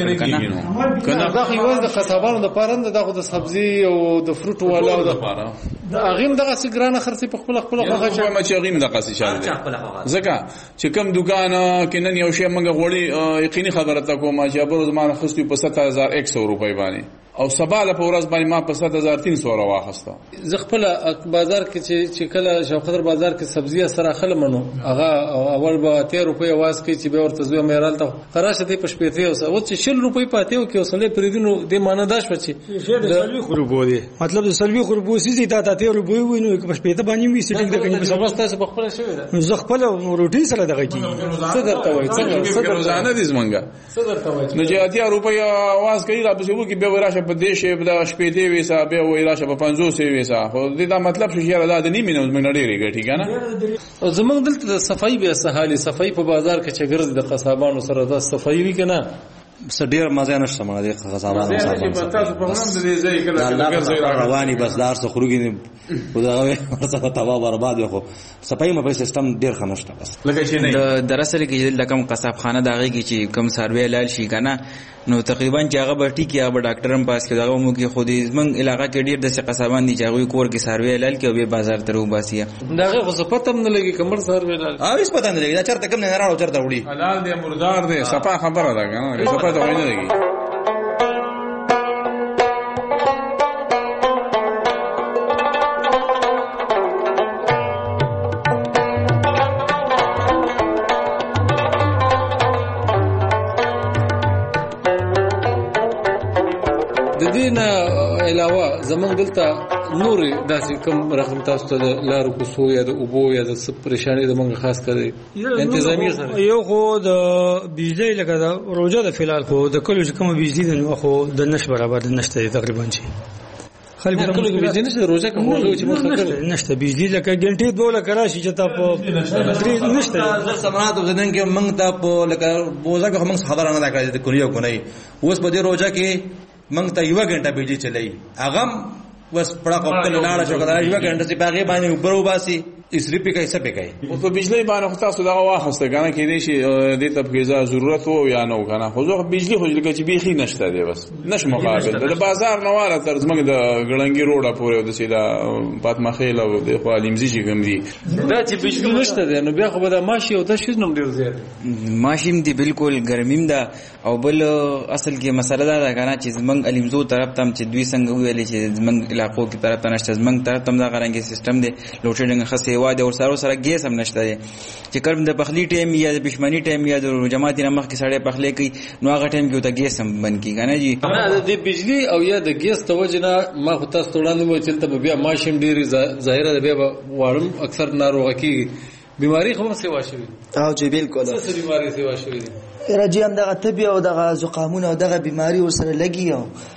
کنه دا خو د قصابانو د پارند دغه د سبزي او د فروټ والا د اغیم دغه سګرانه خرڅي په خپل هغه چې اغیم دغه څه شاله ځکه چې کم دکان کې نن یو شی موږ غوړي یقیني خبره تا کوم چې ابروز ما خستو په 7100 روپۍ باندې او سباله په ورځ باندې ما په 7300 واخسته زه خپل بازار کې چې کله شوخدر بازار کې سبزی سره خل منو هغه اول به 13 روپۍ واس کې چې به ورته زوی مېرال ته خراشه ته پښپېته او چې 60 روپۍ پاتې او کې وسلې پریدونو د معنی داش وچی د سلوي خربو دي مطلب د سلوي خربو سيزي ته 13 روپۍ وینو پښپېته باندې وي سټینګ د کني په واسطه څه بخپل شوی ده زه خپل روټي سره دغه کی څه درته وای څه روزانه دي زمونږه څه درته وای نو چې 13 روپۍ واس کوي را به کې به وراشه په دې شی په شپېته ویسا به وای راشه په 500 ویسا خو دې دا مطلب شي چې را د نیمه نو موږ ډېرې ګټي کنه او زمونږ دلته د صفای به سهالي صفای په بازار کې چې ګرځي د قصابانو سره د صفای وی کنه ډیر مزه نشته مړه د قصابانو سره تاسو په هم د دې ځای کې رواني بس دار څخه خروګي خدای ورڅخه تباہ برباد خو صفای مې په سیستم ډیر خنشته بس لکه چې د دراصل کې د کم قصاب خانه داږي کې چې کم سروې لال شي کنه نو تقریبا چې هغه بټي کې هغه ډاکټرم پاس کې دغه مو کې خو دې زمنګ علاقې کې ډیر د قصابان دي چې هغه کور کې سروې لال کې او به بازار ته وباسي دغه خو څه پته نه لګي کمر سروې لال هیڅ پته نه لګي دا چرته کم نه راړو چرته وړي حلال دې مردار دې صفه خبره ده کنه صفه ته وایي نه لګي دینه علاوه زمونږ دلته نور داسې کوم رقم تاسو ته لارو کوسو یا د اوبو یا د پریشانی د منګه خاص کړي انتظامی سره یو خو د بجلی لکه د روزه د فلال خو د کلو کوم بجلی د خو د نش برابر نشته تقریبا شي خلک د کلو بجلی نشته روزه کوم چې مخ کړي نشته بجلی لکه ګنټې دوله کراشي چې تا په نشته سمرات زدن کې منګ ته په لکه بوزا کې هم خبره نه راکړي د کلیو کو نه اوس په دې روزه کې منګ ته یو غنټه بجلی چلای اغم بس پړه خپل لاړه شو کړه یو غنټه چې باغې باندې برو باسي اسری په کیسه په کوي او په بجلی باندې تاسو دا واخسته کنه کې دي شي د تبخیزه ضرورت وو یا نه کنه خو زه بجلی خو لکه چې بيخي نشته دی بس نش مقابل د بازار نواله تر زمګ د ګړنګي روډه پورې د سیدا فاطمه خیل او د خو علمزي چې کوم دي دا چې بجلی نشته دی نو بیا خو به ماشي او د شیز نوم ډیر زیات ماشیم دی بالکل ګرمیم دا او بل اصل کې مسله دا کنه چې زمنګ علمزو طرف تم چې دوی څنګه ویلې چې زمنګ علاقو کې طرف ته نشته زمنګ طرف تم دا غرانګي سیستم دی لوډینګ خاصه واده او سره ګیس هم نشته چې کله د پخلی ټیم یا د پښمنی ټیم یا د جماعت نمخ کې سړی پخلی کوي نو هغه ټیم کې ته ګیس هم بند کی کنه جی د بجلی او یا د ګیس توجنه ما خو تاسو وړاندې مو چلته بیا ماشین ډیر ظاهره د بیا وړم اکثر ناروغه کی بیماری خو سیوا شوی او جی بالکل څه بیماری سیوا شوی راځي هم دغه طبي او دغه زقامونه او دغه بیماری ورسره لګي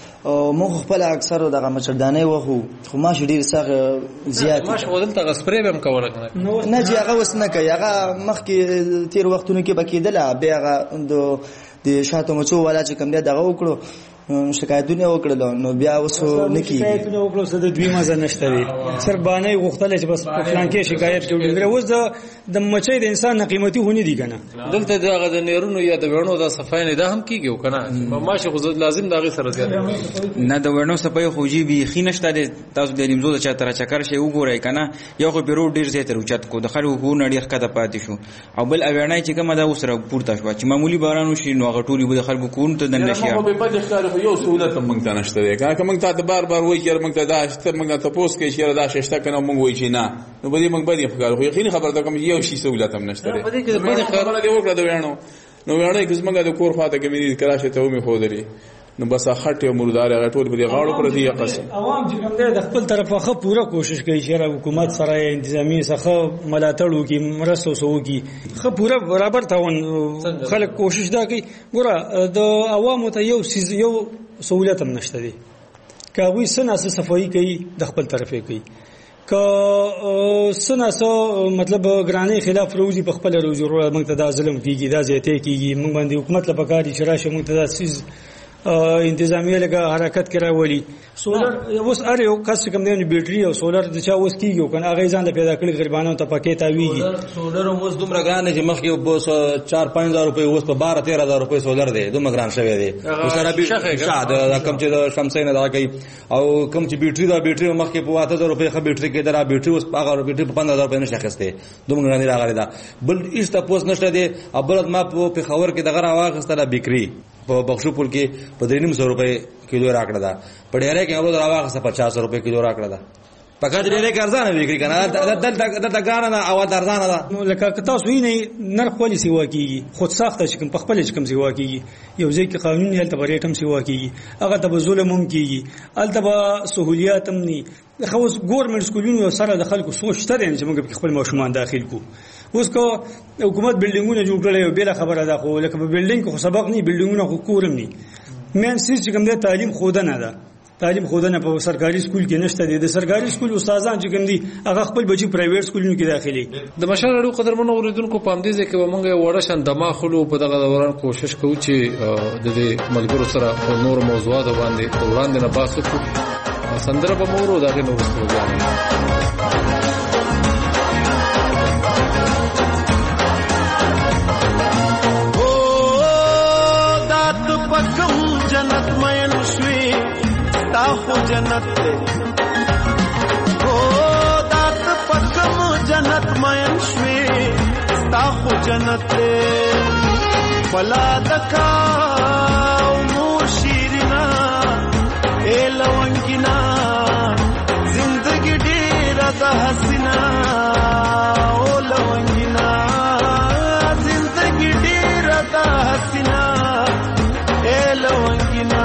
او مخ خپل اکثر دغه مچردانه وخو خو ماش ډیر سغه زیات ماش ودل ته سپری به هم کوله کنه نه جی هغه وسنه کوي هغه مخ کې تیر وختونو کې بکیدله بیا هغه د شاتو مچو والا چې کوم دی دغه وکړو شکایتونه وکړل نو بیا وسو نکی شکایتونه وکړو څه د دوی مزه نشته وي سر باندې غوښتل چې بس په فلان کې شکایت جوړیږي اوس د مچۍ د انسان قیمتي هونی دي کنه دلته دغه د نیرونو یا د ورونو د صفای نه ده هم کیږي کنه ماشه خو لازم دغه سره زیات نه د ورونو صفای خو جی بي خینشته تاسو د لیمزو د چا تر چکر شي وګورئ کنه یو خو پیرو ډیر زیات روچت کو د خلکو کو نړۍ ښکته پاتې شو او بل اوړنای چې کومه دا وسره پورته شو چې معمولی باران وشي نو غټولي به د خلکو کون ته دنه شي یو سہولت موږ ته نشته دی که موږ ته بار بار وایي چې موږ ته دا شته موږ ته پوس کې چې دا شته کنه موږ وایي چې نه نو به موږ به فکر خو یقیني خبره ده کوم یو شی سہولت هم نشته دی په دې کې به خبره دی وکړه دا وینو نو غاړه کې زمونږ د کور خواته کې مې کراشه ته مې خودري نو بس خټه او مردار هغه ټول په غاړو پر دی قسم عوام چې کوم دی د خپل طرفه خو پوره کوشش کوي چې حکومت سره انتظامی څخه ملاتړ وکي مرسته وکي خو پوره برابر تاون خلک کوشش دا کوي ګوره د عوامو ته یو سہولت هم نشته دي کاوی سناسه صفائی کوي د خپل طرفه کوي که سناسه مطلب ګرانې خلاف روزي په خپل روزي موږ ته دا ظلم کیږي دا زیاته کیږي موږ باندې حکومت لپاره کاری شراشه موږ ته دا سیز انتظامیه لګه حرکت کرا ولی سولر اوس اره یو کس کوم دی بیټری او سولر د چا اوس کیږي کنه هغه ځان له پیدا کړی غریبانو ته پکې تاویږي سولر اوس دومره ګران چې مخکې بوس 4-5000 روپے اوس په 12-13000 روپے سولر دی دومره ګران شوی دی سره به شاده کم چې د شمسینه دا کوي او کم چې بیټری دا بیټری مخکې په 8000 روپے خه بیټری کې دا بیټری اوس هغه بیټری په 15000 روپے نشه خسته دومره ګران راغلی دا بل هیڅ تاسو نشته دی ابل ما په خبر کې دغه راوغسته بیکری په بخشو پول کې په 300 روپے کیلو راکړه دا په ډیره کې اول راوغسته 50 روپے کیلو راکړه دا پکې ډیره کې ارزانه وکړي کنه دلته ګرانه او ارزانه ده لکه تاسو یې نرخ ولې سیوا کیږي خود ساخته چې کوم په خپل چې کوم سیوا کیږي یو ځکه قانون یې تل ریټم سیوا کیږي هغه ته ظلم هم کیږي البته سہولیات هم ني خو ګورنمنت سکولونو سره د خلکو سوچ ته چې موږ خپل ماشومان داخل کو اوس کو حکومت بلډینګونه جوړ کړي او بل خبره ده خو لکه په بلډینګ خو سبق نه بلډینګونه خو کورم نه مین سیس چې کوم د تعلیم خودنه ده تعلیم خودنه په سرکاري سکول کې نشته دي د سرکاري سکول استادان چې کوم دي هغه خپل بچي پرایویټ سکولونو کې داخلي د مشال اړو قدرمنو اوریدونکو پام دي چې موږ وړه شان دماغلو په دغه دوران کوشش کوو چې د دې ملګرو سره نور موضوعات باندې وړاندې نه باسو کو سندره په مورو دغه نور ستوګان جنت مین شوی تا خو جنت ته او دات پکم جنت مین شوی تا خو جنت ته فلا دکا مو شیرنا اے لونگینا زندگی ډیر د حسینا او لونگینا زندگی ډیر د حسینا اے لونگینا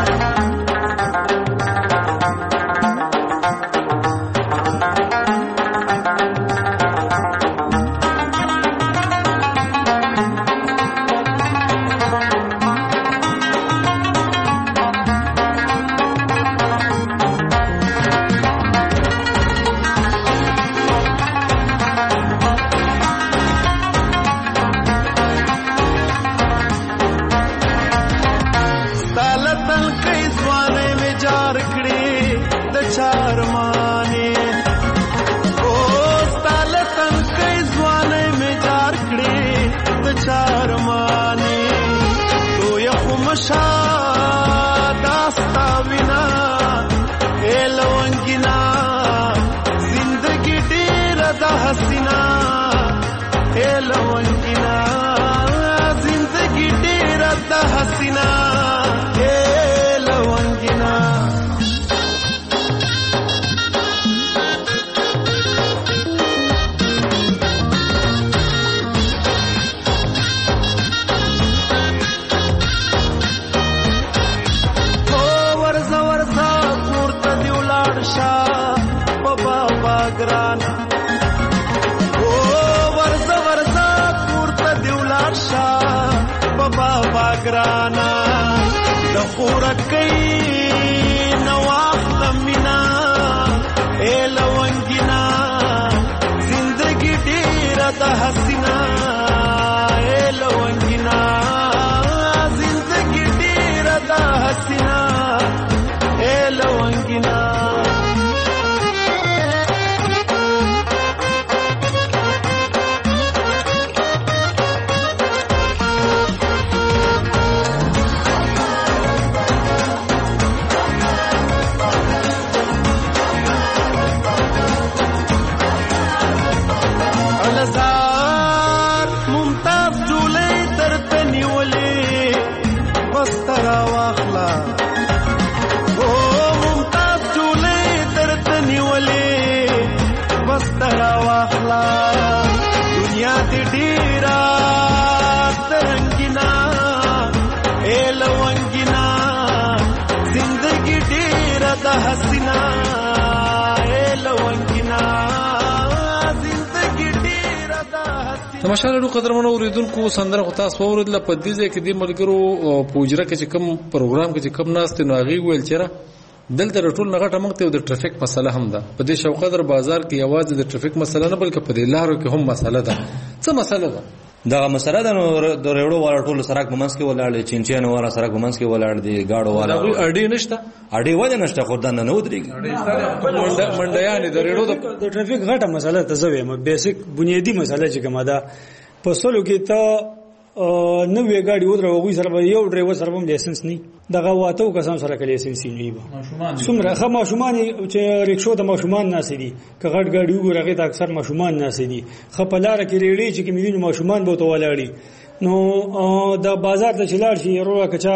گرانا دخور کئی نواف لمینا اے لونگینا زندگی دیر دا حسینا اے لونگینا زندگی دیر دا حسینا اے لونگینا دنیا دی ډیرا ترنګینا ماشاءالله قدرمنو اوریدونکو سندره خو تاسو اوریدل په دې ځای کې د ملګرو پوجره کې کوم پروګرام کې کوم ناست نو هغه ویل چیرې دلته ټول نغټه مونږ ته د ټریفیک مسله هم ده په دې شوقدر بازار کې یوازې د ټریفیک مسله نه بلکې په دې لارو کې هم مسله ده څه مسله ده دا مسله ده نو د ریړو والا ټول سرک بمنس کې ولاړ دي چینچانو والا سرک بمنس کې ولاړ دي گاډو والا اډي نشته اډي وځه نشته خو دا نه ودرېږي منډیان د ریړو د ټریفیک غټه مسله ته زویم بیسیک بنیادی مسله چې کومه ده په سلو کې ته نوې گاډي ودرو سره یو ډرایور سره هم لایسنس نه دغه واتو کسان سره کله لایسنس نه وي څومره خما شومان چې ریکشو د ماشومان ناسې دي که غټ گاډي وګورغه ته اکثر ماشومان ناسې دي خپلار کې ریړي چې کمیدونو ماشومان به تو ولاړي نو د بازار ته چلاړ شي روړه کچا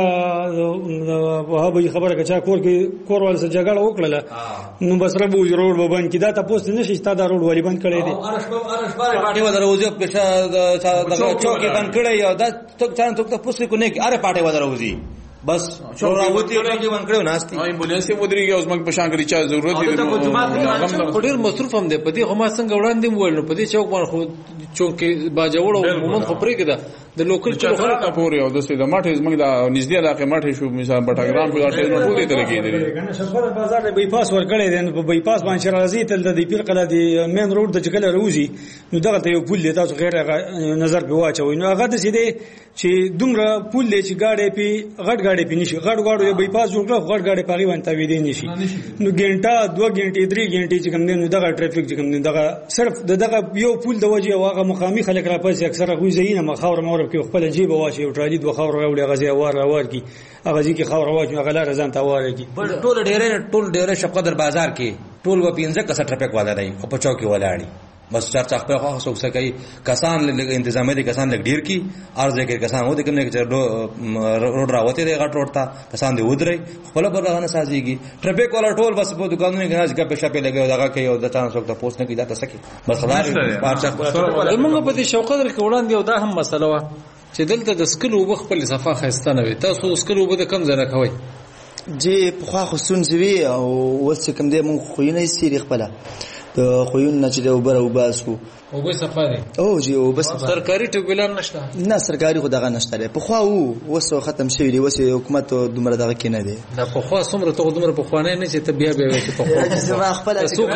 وهابي خبره کچا کور ول سره جګړه وکړه نو بس ربو روډ وبند کی دا تاسو نشي ستاده روډ ولی بند کړی دی پاټي ودروځي په چوکي بند کړی یو دا څنګه ته پوسې کو نه اره پاټي ودروځي بس چوراوتی ورته باندې کړو ناشتي امبولانس ودرېږي اوس موږ په شان کې چا ضرورت دی په ډېر مصروف هم دی په دې هم څنګه وړاندې مول نو په دې چوک باندې خو چونکې باجوړ او مومن خو پرې کېده د لوکل چلو خلک پورې او د سې د ماټه زمګ د نږدې علاقې ماټه شو مثال بټاګرام په لاټې نو ټولې تر کېدې کنه شفر بازار د بایپاس ورکړې دي په بایپاس باندې راځي تل د پیر قلا دی مین روډ د چکل روزي نو دغه ته یو پول دی تاسو غیر نظر به واچوي نو هغه د سیده چې دومره پول دی چې گاډي په غټ گاډي په نشي غټ غاډو یو بایپاس جوړ کړ غټ گاډي پاغي باندې وې دي نشي نو ګنټه 2 غنټې 3 غنټې چې کوم نو دغه ټریفیک چې کوم دغه صرف دغه یو پول د وجه واغه مقامی خلک را پځي اکثره غوي زینه مخاور مور کې خپل جیب واچي او ټرالی دوه خاور راوړي غزي وار کی هغه ځکه خاور واچي هغه لار ځان ته واره کی ټول ډېرې شپقدر بازار کې ټول و 15 کسه ټریفیک والا دی او په چوکي ولاړی بس چار چاخ په خو څوک کوي کسان لګ تنظیم دي کسان لګ ډیر کی ارزه کې کسان و دي کوم نه روډ راوته دي غټ روډ تا کسان دي ودري خپل برغانه سازيږي ټریفیک والا ټول بس په دکانونو کې راځي په شپه لګي دغه کوي او د چانس وخت پوسټ نه کیدا تاسو کې بس خدای پارچا موږ په دې شوقدر کې وړاندې او دا هم مسله و چې دلته د سکلو وب خپل صفه خستانه وي تاسو سکلو وب د کم ځای نه کوي جی په خو خصون زوی او وس کوم دې مونږ خو نه سیری خپل د خویون نه چې د وبره وباسو او به سفاري او جی او بس سرکاري ټوبلان نشته نه سرکاري خو دغه نشته په خو وسو ختم شوی دی وسه حکومت دومره دغه کې نه دی دا په خو سمره ته دومره په خوانه نه چې ته بیا چې په خو زما خپل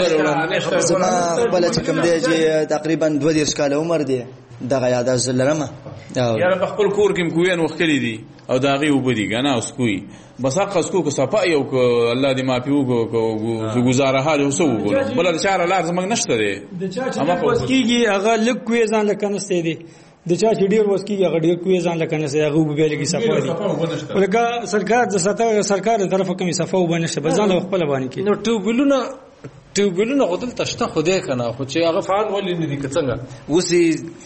زما خپل چې کوم دی چې تقریبا 2 کال عمر دی دغه یاد زلرمه یاره په خپل کور کې کوین وختلی دي او داغي وبدي غنا اوس کوی بس حق اسکو کو صفا یو الله دې معافي وکړو گزاره حال اوسو وګورم بل د چار لار زمنګ نشته دی د چا چې وسکیږي هغه لک کوی ځان لکنسته دی د چا چې ډیر وسکیږي هغه ډیر کوی ځان لکنسته هغه به لګي صفا دی ولکه سرکار د سرکار طرفه کومي صفا وبنه شه بزان خپل باندې کې نو ټوبلونه غدل تشته خوده کنه خو چې هغه فعال ولې نه دي څنګه اوسې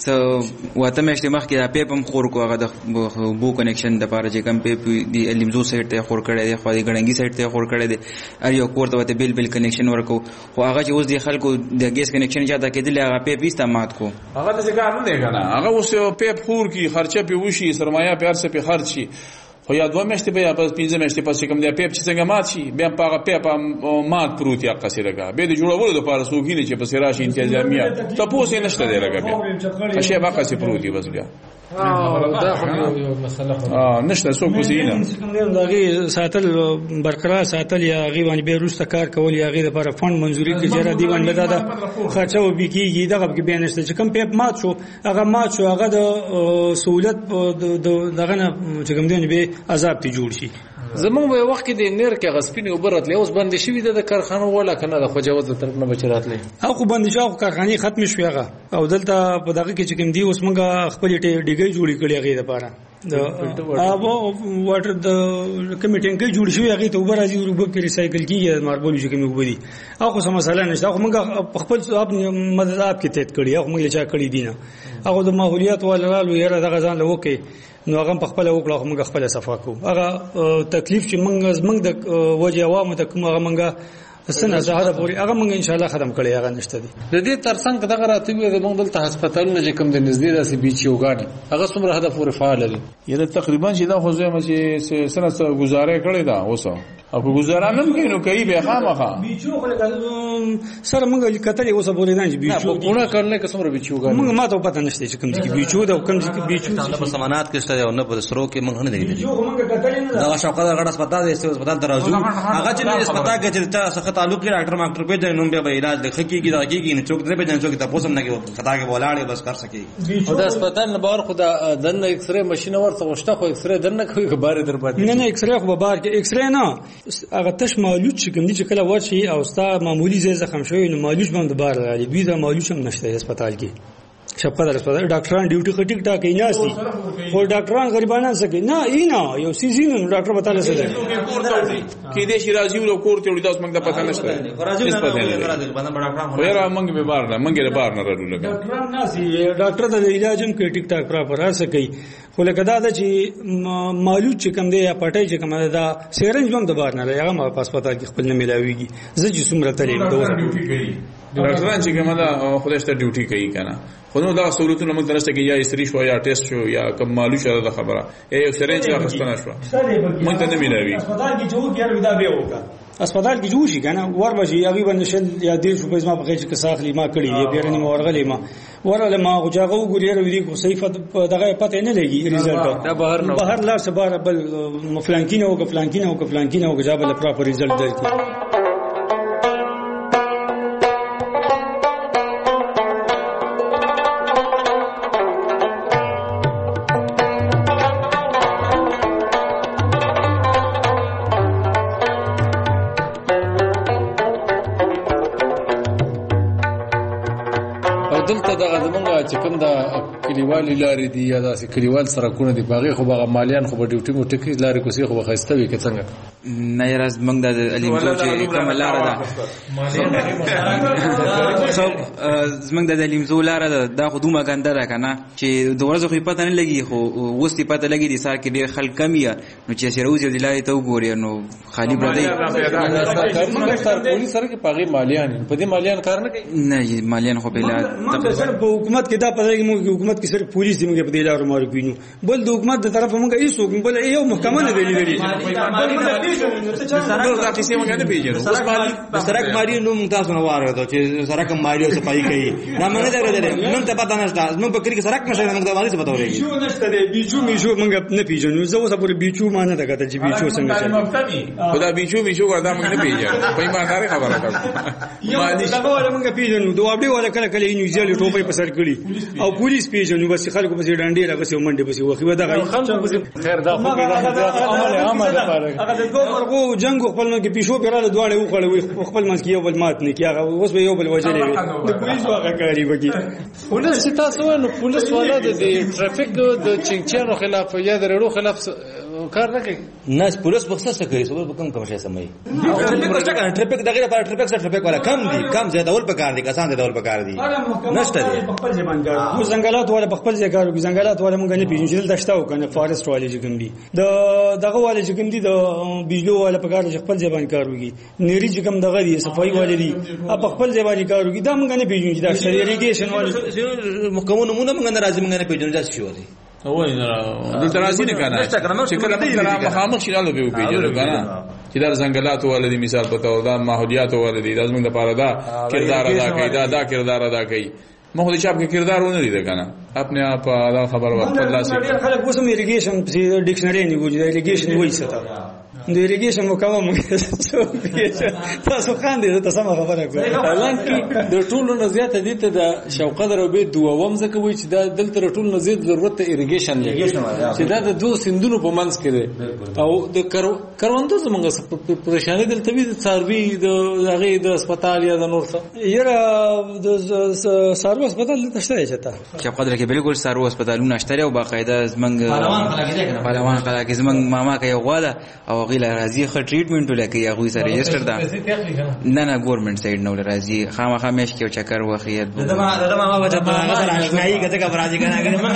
واته مېشته مخ کې پیپ هم خور کو هغه د بو کنیکشن د پاره چې کم پیپ دی لیمزو سایت ته خور کړی دی خو د ګړنګي سایت ته خور کړی دی ار یو کوړه وته بیل کنیکشن ورکو خو هغه چې اوس د خلکو د ګیس کنیکشن چاته کېدل هغه پیپ استعمال کو هغه د ځکه نه دی کنه هغه اوس پیپ خور کی خرچه په وشي سرمایه په ارسه په خرچ شي خو یا 2 میاشتې بیا پس 15 میاشتې پس کوم دی پیپ چې څنګه مات شي بیا په پیپ مات پروت یا قصیرګه به د جوړولو د پاره سوګینه چې پس راشي انتظامیه تاسو نشته دی لګه بیا اشیا باقی سي پروت دی بس بیا دا هم یو مسله نشته څوک وسینه دغه ساتل برقرار ساتل یا غیوان به روسته کار کول یا غیر لپاره فند منزوري کې جره دیوان لدا دا خرچه وبکیږي دغه کې بیان نشته چې کوم پیپ مات شو هغه د سہولت دغه نه چې کوم دی به عذاب ته جوړ شي زمونږ به وخت کې د نیر کې غسپینې وبرت له اوس بند شي د کارخانه ولا کنه د خجاوت طرف نه بچرات له هغه بند شو کارخانه ختم شو هغه او دلته په دغه کې چې کوم دی اوس موږ خپل ډیګي جوړی کړی هغه لپاره د آب واټر د کمیټینګ جوړ شوی هغه ته وبر راځي ورو به ریسایکل کیږي ماربل چې کوم وبدي هغه څه مسله نشته هغه موږ خپل اپ مدد اپ کې تید کړی هغه موږ چا کړی دي نه هغه د ماحولیات ولرالو یره دغه ځان له وکي نو هغه په خپل وکړه موږ خپل صفا کو هغه تکلیف چې موږ د وجه عوامو ته کوم هغه موږ سنه زهره پوری هغه موږ ان شاء الله ختم کړی هغه نشته دي د دې ترڅنګ دغه راته وي د موږ دلته هسپتالونه چې کوم د نږدې داسې بیچي وګاڼي هغه څومره هدف پورې فعال دي یله تقریبا چې دا خو زما چې سنه گزاره کړی دا اوسه او گزارا نم کینو کوي به خامخا بیچو خلک سره موږ کتلې اوسه بولې نه بیچو پونه کړنه قسم بیچو ګان موږ ما ته پته نشته چې کوم ځای بیچو دا کوم ځای بیچو نه په سمانات کې شته او نه په سرو کې موږ نه دی بیچو موږ کتلې نه دا شوقه غړ هسپتال دی هسپتال درازو هغه چې هسپتال کې چې تا څخه تعلق لري ډاکټر په دې نوم به علاج د خکېږي دا کېږي نه څوک دې په جنځو کې تاسو نه کې خطا کې ولاړې بس کر سکے او دا هسپتال نه بار خدا دنه ایکس رے ماشين ورته وشته خو ایکس رے دنه کوي خبره در باندې نه ایکس رے خو بار کې ایکس رے نه هغه تش مالوچ چې کوم دي چې کله ورشي او ستا معمولی زخم شوی نو مالوچ باندې بار راځي دوی دا مالوچ هم نشته هسپتال کې شپه در هسپتال ډاکټران ډیوټي ټیک ټاک یې ناشتي خو ډاکټران غریبانه سکے نه اینا یو سیزین ډاکټر بتاله څه دی کې دې شي راځي له کور ته وړي تاسو موږ د پتا نشته راځي نه ډاکټران ویرا موږ به بار نه موږ له بار نه راځو لګا ډاکټران ناسي ډاکټر د علاج هم کې ټیک ټاک پراپر راځي کوي خو لکه دا چې مالوچ چې کوم دی یا پټای چې کوم دا سیرنج هم د بار نه هغه ما په هسپتال کې خپل نه ملاويږي زه چې څومره تلې ډیوټي کوي ډاکټران چې کومه دا خدای ته ډیوټي کوي کنه خو نو دا سہولتونه موږ درسته کې یا استری شو یا ټیسټ شو یا کوم مالوچ دا خبره یو سیرنج راخستنه شو موږ ته نه ملاوي هسپتال کې جو کې دا به وکړه هسپتال کې جو شي کنه ور بشي یا به نشل یا دې شو په ما په کې ساخلی ما کړی یا بیرنی ما ورغلی ما ورله ما غوجاغو ګوري ورې کو صحیفه دغه پته نه لګي ریزلټ دا بهر لا سبار بل فلانکینه او فلانکینه او جواب له پراپر ریزلټ درکې دلته دغه زمونږ چې کوم د کلیوالي لارې دي یا داسې کلیوال سړکونه دي باغې خو به مالیان خو به ډیوټي مو ټکي لارې کوسي خو به ښایسته وي که څنګه نه یې راز موږ د الیمزو چې کومه لاره ده زموږ د الیمزو لاره ده دا خو دومره ګنده ده که نه چې د ورځو خو یې پته نه لګي خو اوس یې پته لګي د سهار کې ډېر خلک کم یې نو چې راوځي او د لارې ته وګورې نو خالي پردی پولیس سره کې په هغې مالیان په دې مالیان کار نه کوي نه مالیان خو صرف په حکومت کې دا پته لګي موږ حکومت کې صرف پولیس دی موږ په دې لارو مارو کوینو بل د حکومت د طرفه موږ هیڅ وکړو بل یو محکمه نه دی لیدلې سرک ماری نو موږ تاسو نه واره چې سرک ماری او صفائی کوي دا موږ نه درته نن ته پته نشته موږ په کلی کې سرک نشته موږ د والي څه پته ورګي بیچو نشته دی بیچو موږ نه پیژنو زه اوسه پورې بیچو ما نه دغه چې بیچو څنګه چل خدا بیچو وردا موږ نه پیژنو په ما کار خبره کوي ما دې دا ولا موږ پیژنو دوه اپډي ولا کله کله یې نیوزیلې ټوپې په سر کړی او پولیس پیژنو بس خلکو په ډانډې راغسي او منډه بس وخی ودا خیر دا خو عمل لپاره هغه د دوه ورغو جنگ خپل نو کې پیشو پیراله دواړه وخړوي خپل منځ کې یو بل مات نه کیږي اوس به یو بل وجلې د پولیس واقع کوي بګي پولیس تاسو نو پولیس والا د ټرافیک د چنچانو خلاف یا د رړو خلاف کار نه کوي نه پولیس بخصه څه کوي سبب کوم کوم شي سمي ټرافیک دغه لپاره ټرافیک سره ټرافیک والا کم دي کم زیاده ول پکار دي کسان دي ډول پکار دي نشته دي خپل ځبان کار مو ځنګلات والا خپل ځای کارو ځنګلات والا مونږ نه پیژنو چې دلته شتاو کنه فارست والا چې کوم دي دغه والا چې کوم دي د بجلو والا پکار دي خپل ځبان کاروږي نيري چې کوم دغه دي صفائی والا دي په خپل ځبان کاروږي دا مونږ نه پیژنو چې دا شریګیشن والا محکمو نمونه مونږ نه راځي مونږ نه پیژنو دا څه وایي وای نه د ترازی نه کنه چې کله موږ مخامخ شیدل به پیژنو کنه چې دا ځنګلات ولدي مثال پته او دا ماحولیات ولدي دا زموږ لپاره دا کردار ادا کوي دا کردار ادا کوي مخ دې چاپ کې کردار ونه لري کنه خپل اپ دا خبر وخت الله سي خلک اوس اریګیشن په ډکشنری نه ګوري دا اریګیشن وایي څه د اریګیشن مکمل تاسو خان دې تاسو ما خبره کوي اعلان کې د ټولو نه زیاته دي ته د شوقدر او به دووم ځکه وایي چې دا دلته ټولو نه زیات ضرورت ته اریګیشن دی چې دا د دوه سندونو په منځ کې دی او د کروندو زمونږ پریشانی دلته وي د څاروي د هغه د هسپتال یا د نور څه یره د سارو هسپتال ته شته چته شوقدر کې بالکل سارو هسپتالونه شته او باقاعده زمونږ پهلوان خلک زمونږ ماما کوي غواله او غیله راځي خ ټریټمنټ ولکه یا غوي سره رجستر ده نه ګورنمنت سایډ نو راځي خامخا مېش کې چکر وخیت دما وجه په هغه راځي کته کا راځي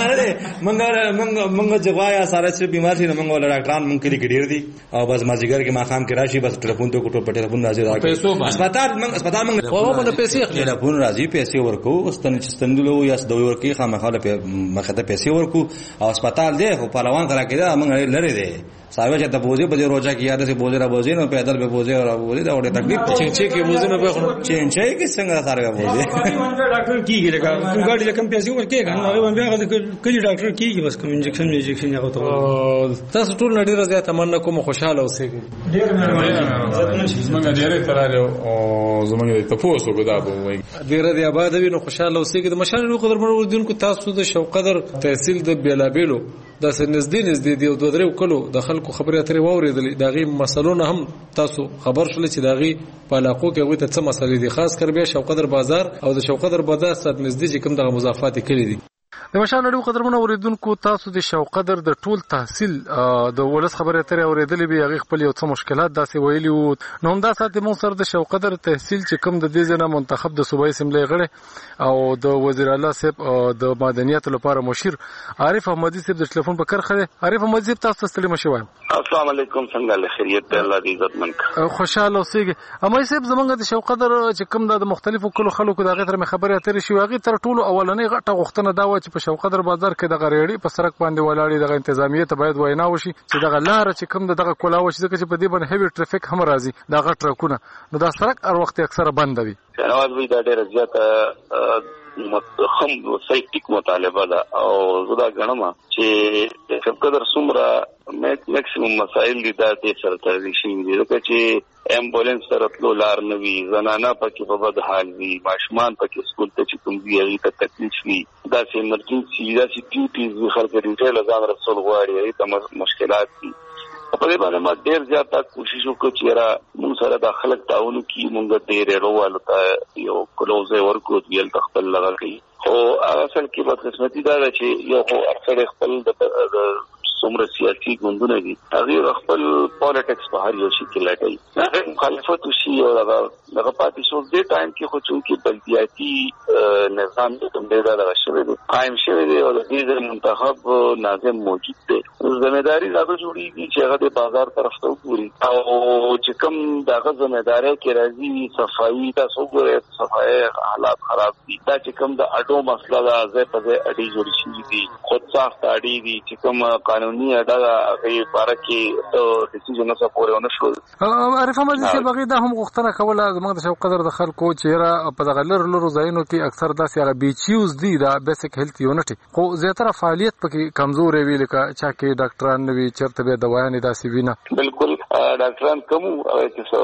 کنه منګه جوایا سره چې بیمار شي منګه ول ډاکټران منګه کې ډیر دي او بس مازیګر کې ما خام کې راشي بس ټلیفون ته کوټو په ټلیفون راځي هسپتال منګه او موږ پیسې ټلیفون راځي پیسې ورکو واستنه چې ستندلو یا دوی ورکی خامخا له مخه ته پیسې ورکو او هسپتال دی خو پهلوان کرا کې دا منګه لري دی صاحب چې د بوزي په روزه کې یاد سي بوزي را بوزي نو پیدل به بوزي او بوزي دا وړه تکلیف چې کې بوزي نو به خو چې کې څنګه سره بوزي ډاکټر کیږي لکه ګاډي لکه پیسې ورکې کنه هغه باندې کلی ډاکټر کیږي بس کوم انجکشن هغه ته تاسو ټول ډیر زیات مننه کوم خوشاله اوسئ ډیر مهرباني زمونږ ډیره تراله او زمونږ ته پوسو کو دا به وای ډیر دی آباد وي نو خوشاله اوسئ د مشال قدرمن وردونکو تاسو د شوقدر تحصیل د بیلابیلو د نږدې دی د دوه کلو د خلکو خبرې اترې واورېدلې دا غي مسلونه هم تاسو خبر شول چې دا غي په علاقو کې وي ته څه مسلې دي خاص کر بیا شوقدر بازار او د شوقدر بازار سره نږدې چې کوم د مضافات کړي دي د مشال نړیو قدرمن اوریدونکو تاسو د شوقدر د ټول تحصیل د ولس خبرې اترې اوریدلې به هغه خپل یو څه مشکلات داسې ویلي وو نو هم دا ساتي مون سره د شوقدر تحصیل چې کوم د دې ځنه منتخب د صوبایي اسمبلی غړي او د وزیر اعلی صاحب د مدنیت لپاره مشیر عارف احمدی صاحب د ټلیفون په کرخه عارف احمدی صاحب تاسو ستړي مشوي السلام علیکم څنګه له خیریت ته الله دې عزت من خوشاله اوسئ اما صاحب زمونږ د شوقدر چې کوم د مختلفو کلو خلکو د غیر خبرې اترې شي هغه تر ټولو اولنې غټه غوښتنه دا و چې په شوقدر بازار کې د غریړي په سرک باندې ولاړې د انتظامیه ته باید وینا وشي چې د لار چې کوم دغه کولاو چې په دې باندې هیوی ټریفیک هم راځي دا غټ ټرکونه نو دا سرک هر وخت اکثره بند وي نواز وی دا ډېر زیات هم سیفټیک مطالبه ده او زدا غنما چې شوقدر سمرا میکسیمم مسائل دي دا د سره ترې شي دي چې امبولانس سره تلو لار نوي زنانه پکې په بد حال وي ماشومان پکې سکول ته چې کوم دی هغه ته تکلیف وي دا چې ایمرجنسي دا چې ډیوټیز خلک ډیټیل ځان رسول غواړي ته مشکلات دي په دې باندې ما ډېر زیاته کوشش وکړ چې را موږ سره د خلک تعاون کی موږ ډېر روانه ته یو کلوزه ورکو دیل تخپل لګا خو اصل کې په قسمتي دا چې یو اکثر خپل د څومره سیاسي ګوندونه دي هغه خپل پالیټکس په هر یو شي کې لټي مخالفت شي او هغه پاتې شو د ټایم کې خو چې بلدیاتي نظام د تمدید دا شوی دی قائم شوی دی او د دې منتخب ناظم موجود دی ځمېداري دا جوړیږي چې هغه د بازار طرف ته وګوري او چې کوم دغه ځمېداري کې راځي صفایي تاسو ګورئ صفایي حالات خراب دي دا چې کوم د اډو مسله ده زه په دې اډي جوړ شي دي خود ساخت اډي دي چې کوم قانوني اډه هغه باره کې ډیسیژن نه پورې ونه شو عارف احمد صاحب هغه دا هم غوښتنه کوله زموږ د شوقدر د خلکو چیرې په دغه لرو ځایونو کې اکثر داسې هغه بیچیوز دي دا بیسیک هیلث یونټ خو زیاتره فعالیت پکې کمزور وي لکه چا کې ډاکټران نوي چرته به دوايانې داسې وینه بالکل ډاکټران کوم هغه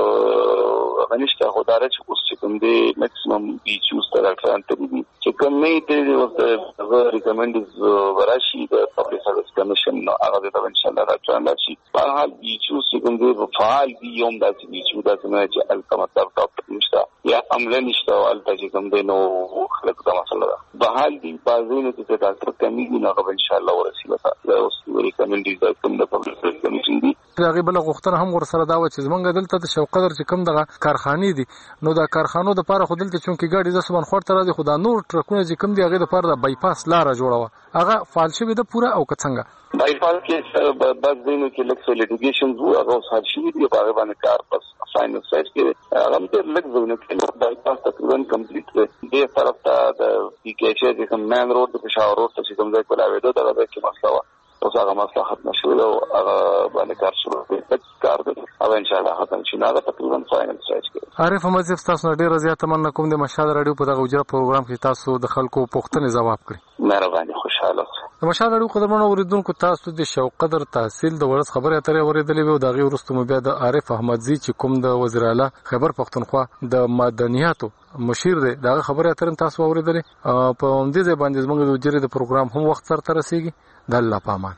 چې غنښت خدای چې اوس چې کوم دي میکسیمم بیچیوز ته ډاکټران ته دي چې کوم نه دي او ریکمنډز وراشي د پبلک سرویس کمیشن هغه د ان شاء الله ډاکټران راشي په حال بیچیوز چې کوم دي فعال دي یوم داسې بیچیوز داسې چې الکمطلب ډاکټر نشته یا عمله نشته او البته کوم دي نو خلک دا مسله ده په حال دي بازونو چې ډاکټر کمی دي نو ان شاء الله ورسیږي دا اوس ریکمنډز د کوم د پبلک سرویس کمیشن دي هغه بل غوښتنه هم ورسره دا و چې زمونږ دلته د شوقدر چې کوم دغه کارخانې دي نو دا کارخانو د پاره خو دلته چونکی ګاډي د سبن خور تر دي خدا نور ټرکونه چې کوم دي هغه د پاره د بایپاس لار جوړوه هغه فعال شوی د پوره او کڅنګ بایپاس کې بس دینو کې لکه لیټیګیشن وو هغه حل شوی دی په هغه باندې کار پس فاینل سایز کې هغه ته لږ زونه کې بایپاس تقریبا کمپلیټ دی طرف ته د پی کې چې کوم مین روډ د پېښور روډ ته کوم ځای کولاوي دا د کې مسله اوس هغه مسله ختم شوه او هغه باندې کار شروع کړي کار دی او ان شاء الله ختم شي دا تقریبا فاینل سټیج کې عارف احمد صاحب تاسو ډیر زیات مننه کوم د مشال رادیو په دغه اجرا پروګرام کې تاسو د خلکو پوښتنې ځواب کړی مهرباني خوشاله د مشال رادیو قدرمنو اوریدونکو تاسو د شوقدر تحصیل د ورځ خبره اترې اوریدلې و دغه ورستو بیا د عارف احمدزي چې کوم د وزیر اعلی خیبر پختونخوا د مدنیاتو مشیر دی دا خبره اترې تاسو اوریدلې په همدې ځای باندې زموږ د اجرا د پروګرام هم وخت سره رسیدي د الله پامان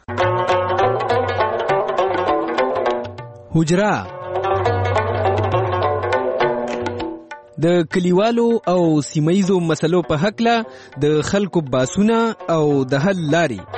حجرا د کلیوالو او سیمایزو مسلو په حق له د خلکو باسونه او د حل لاري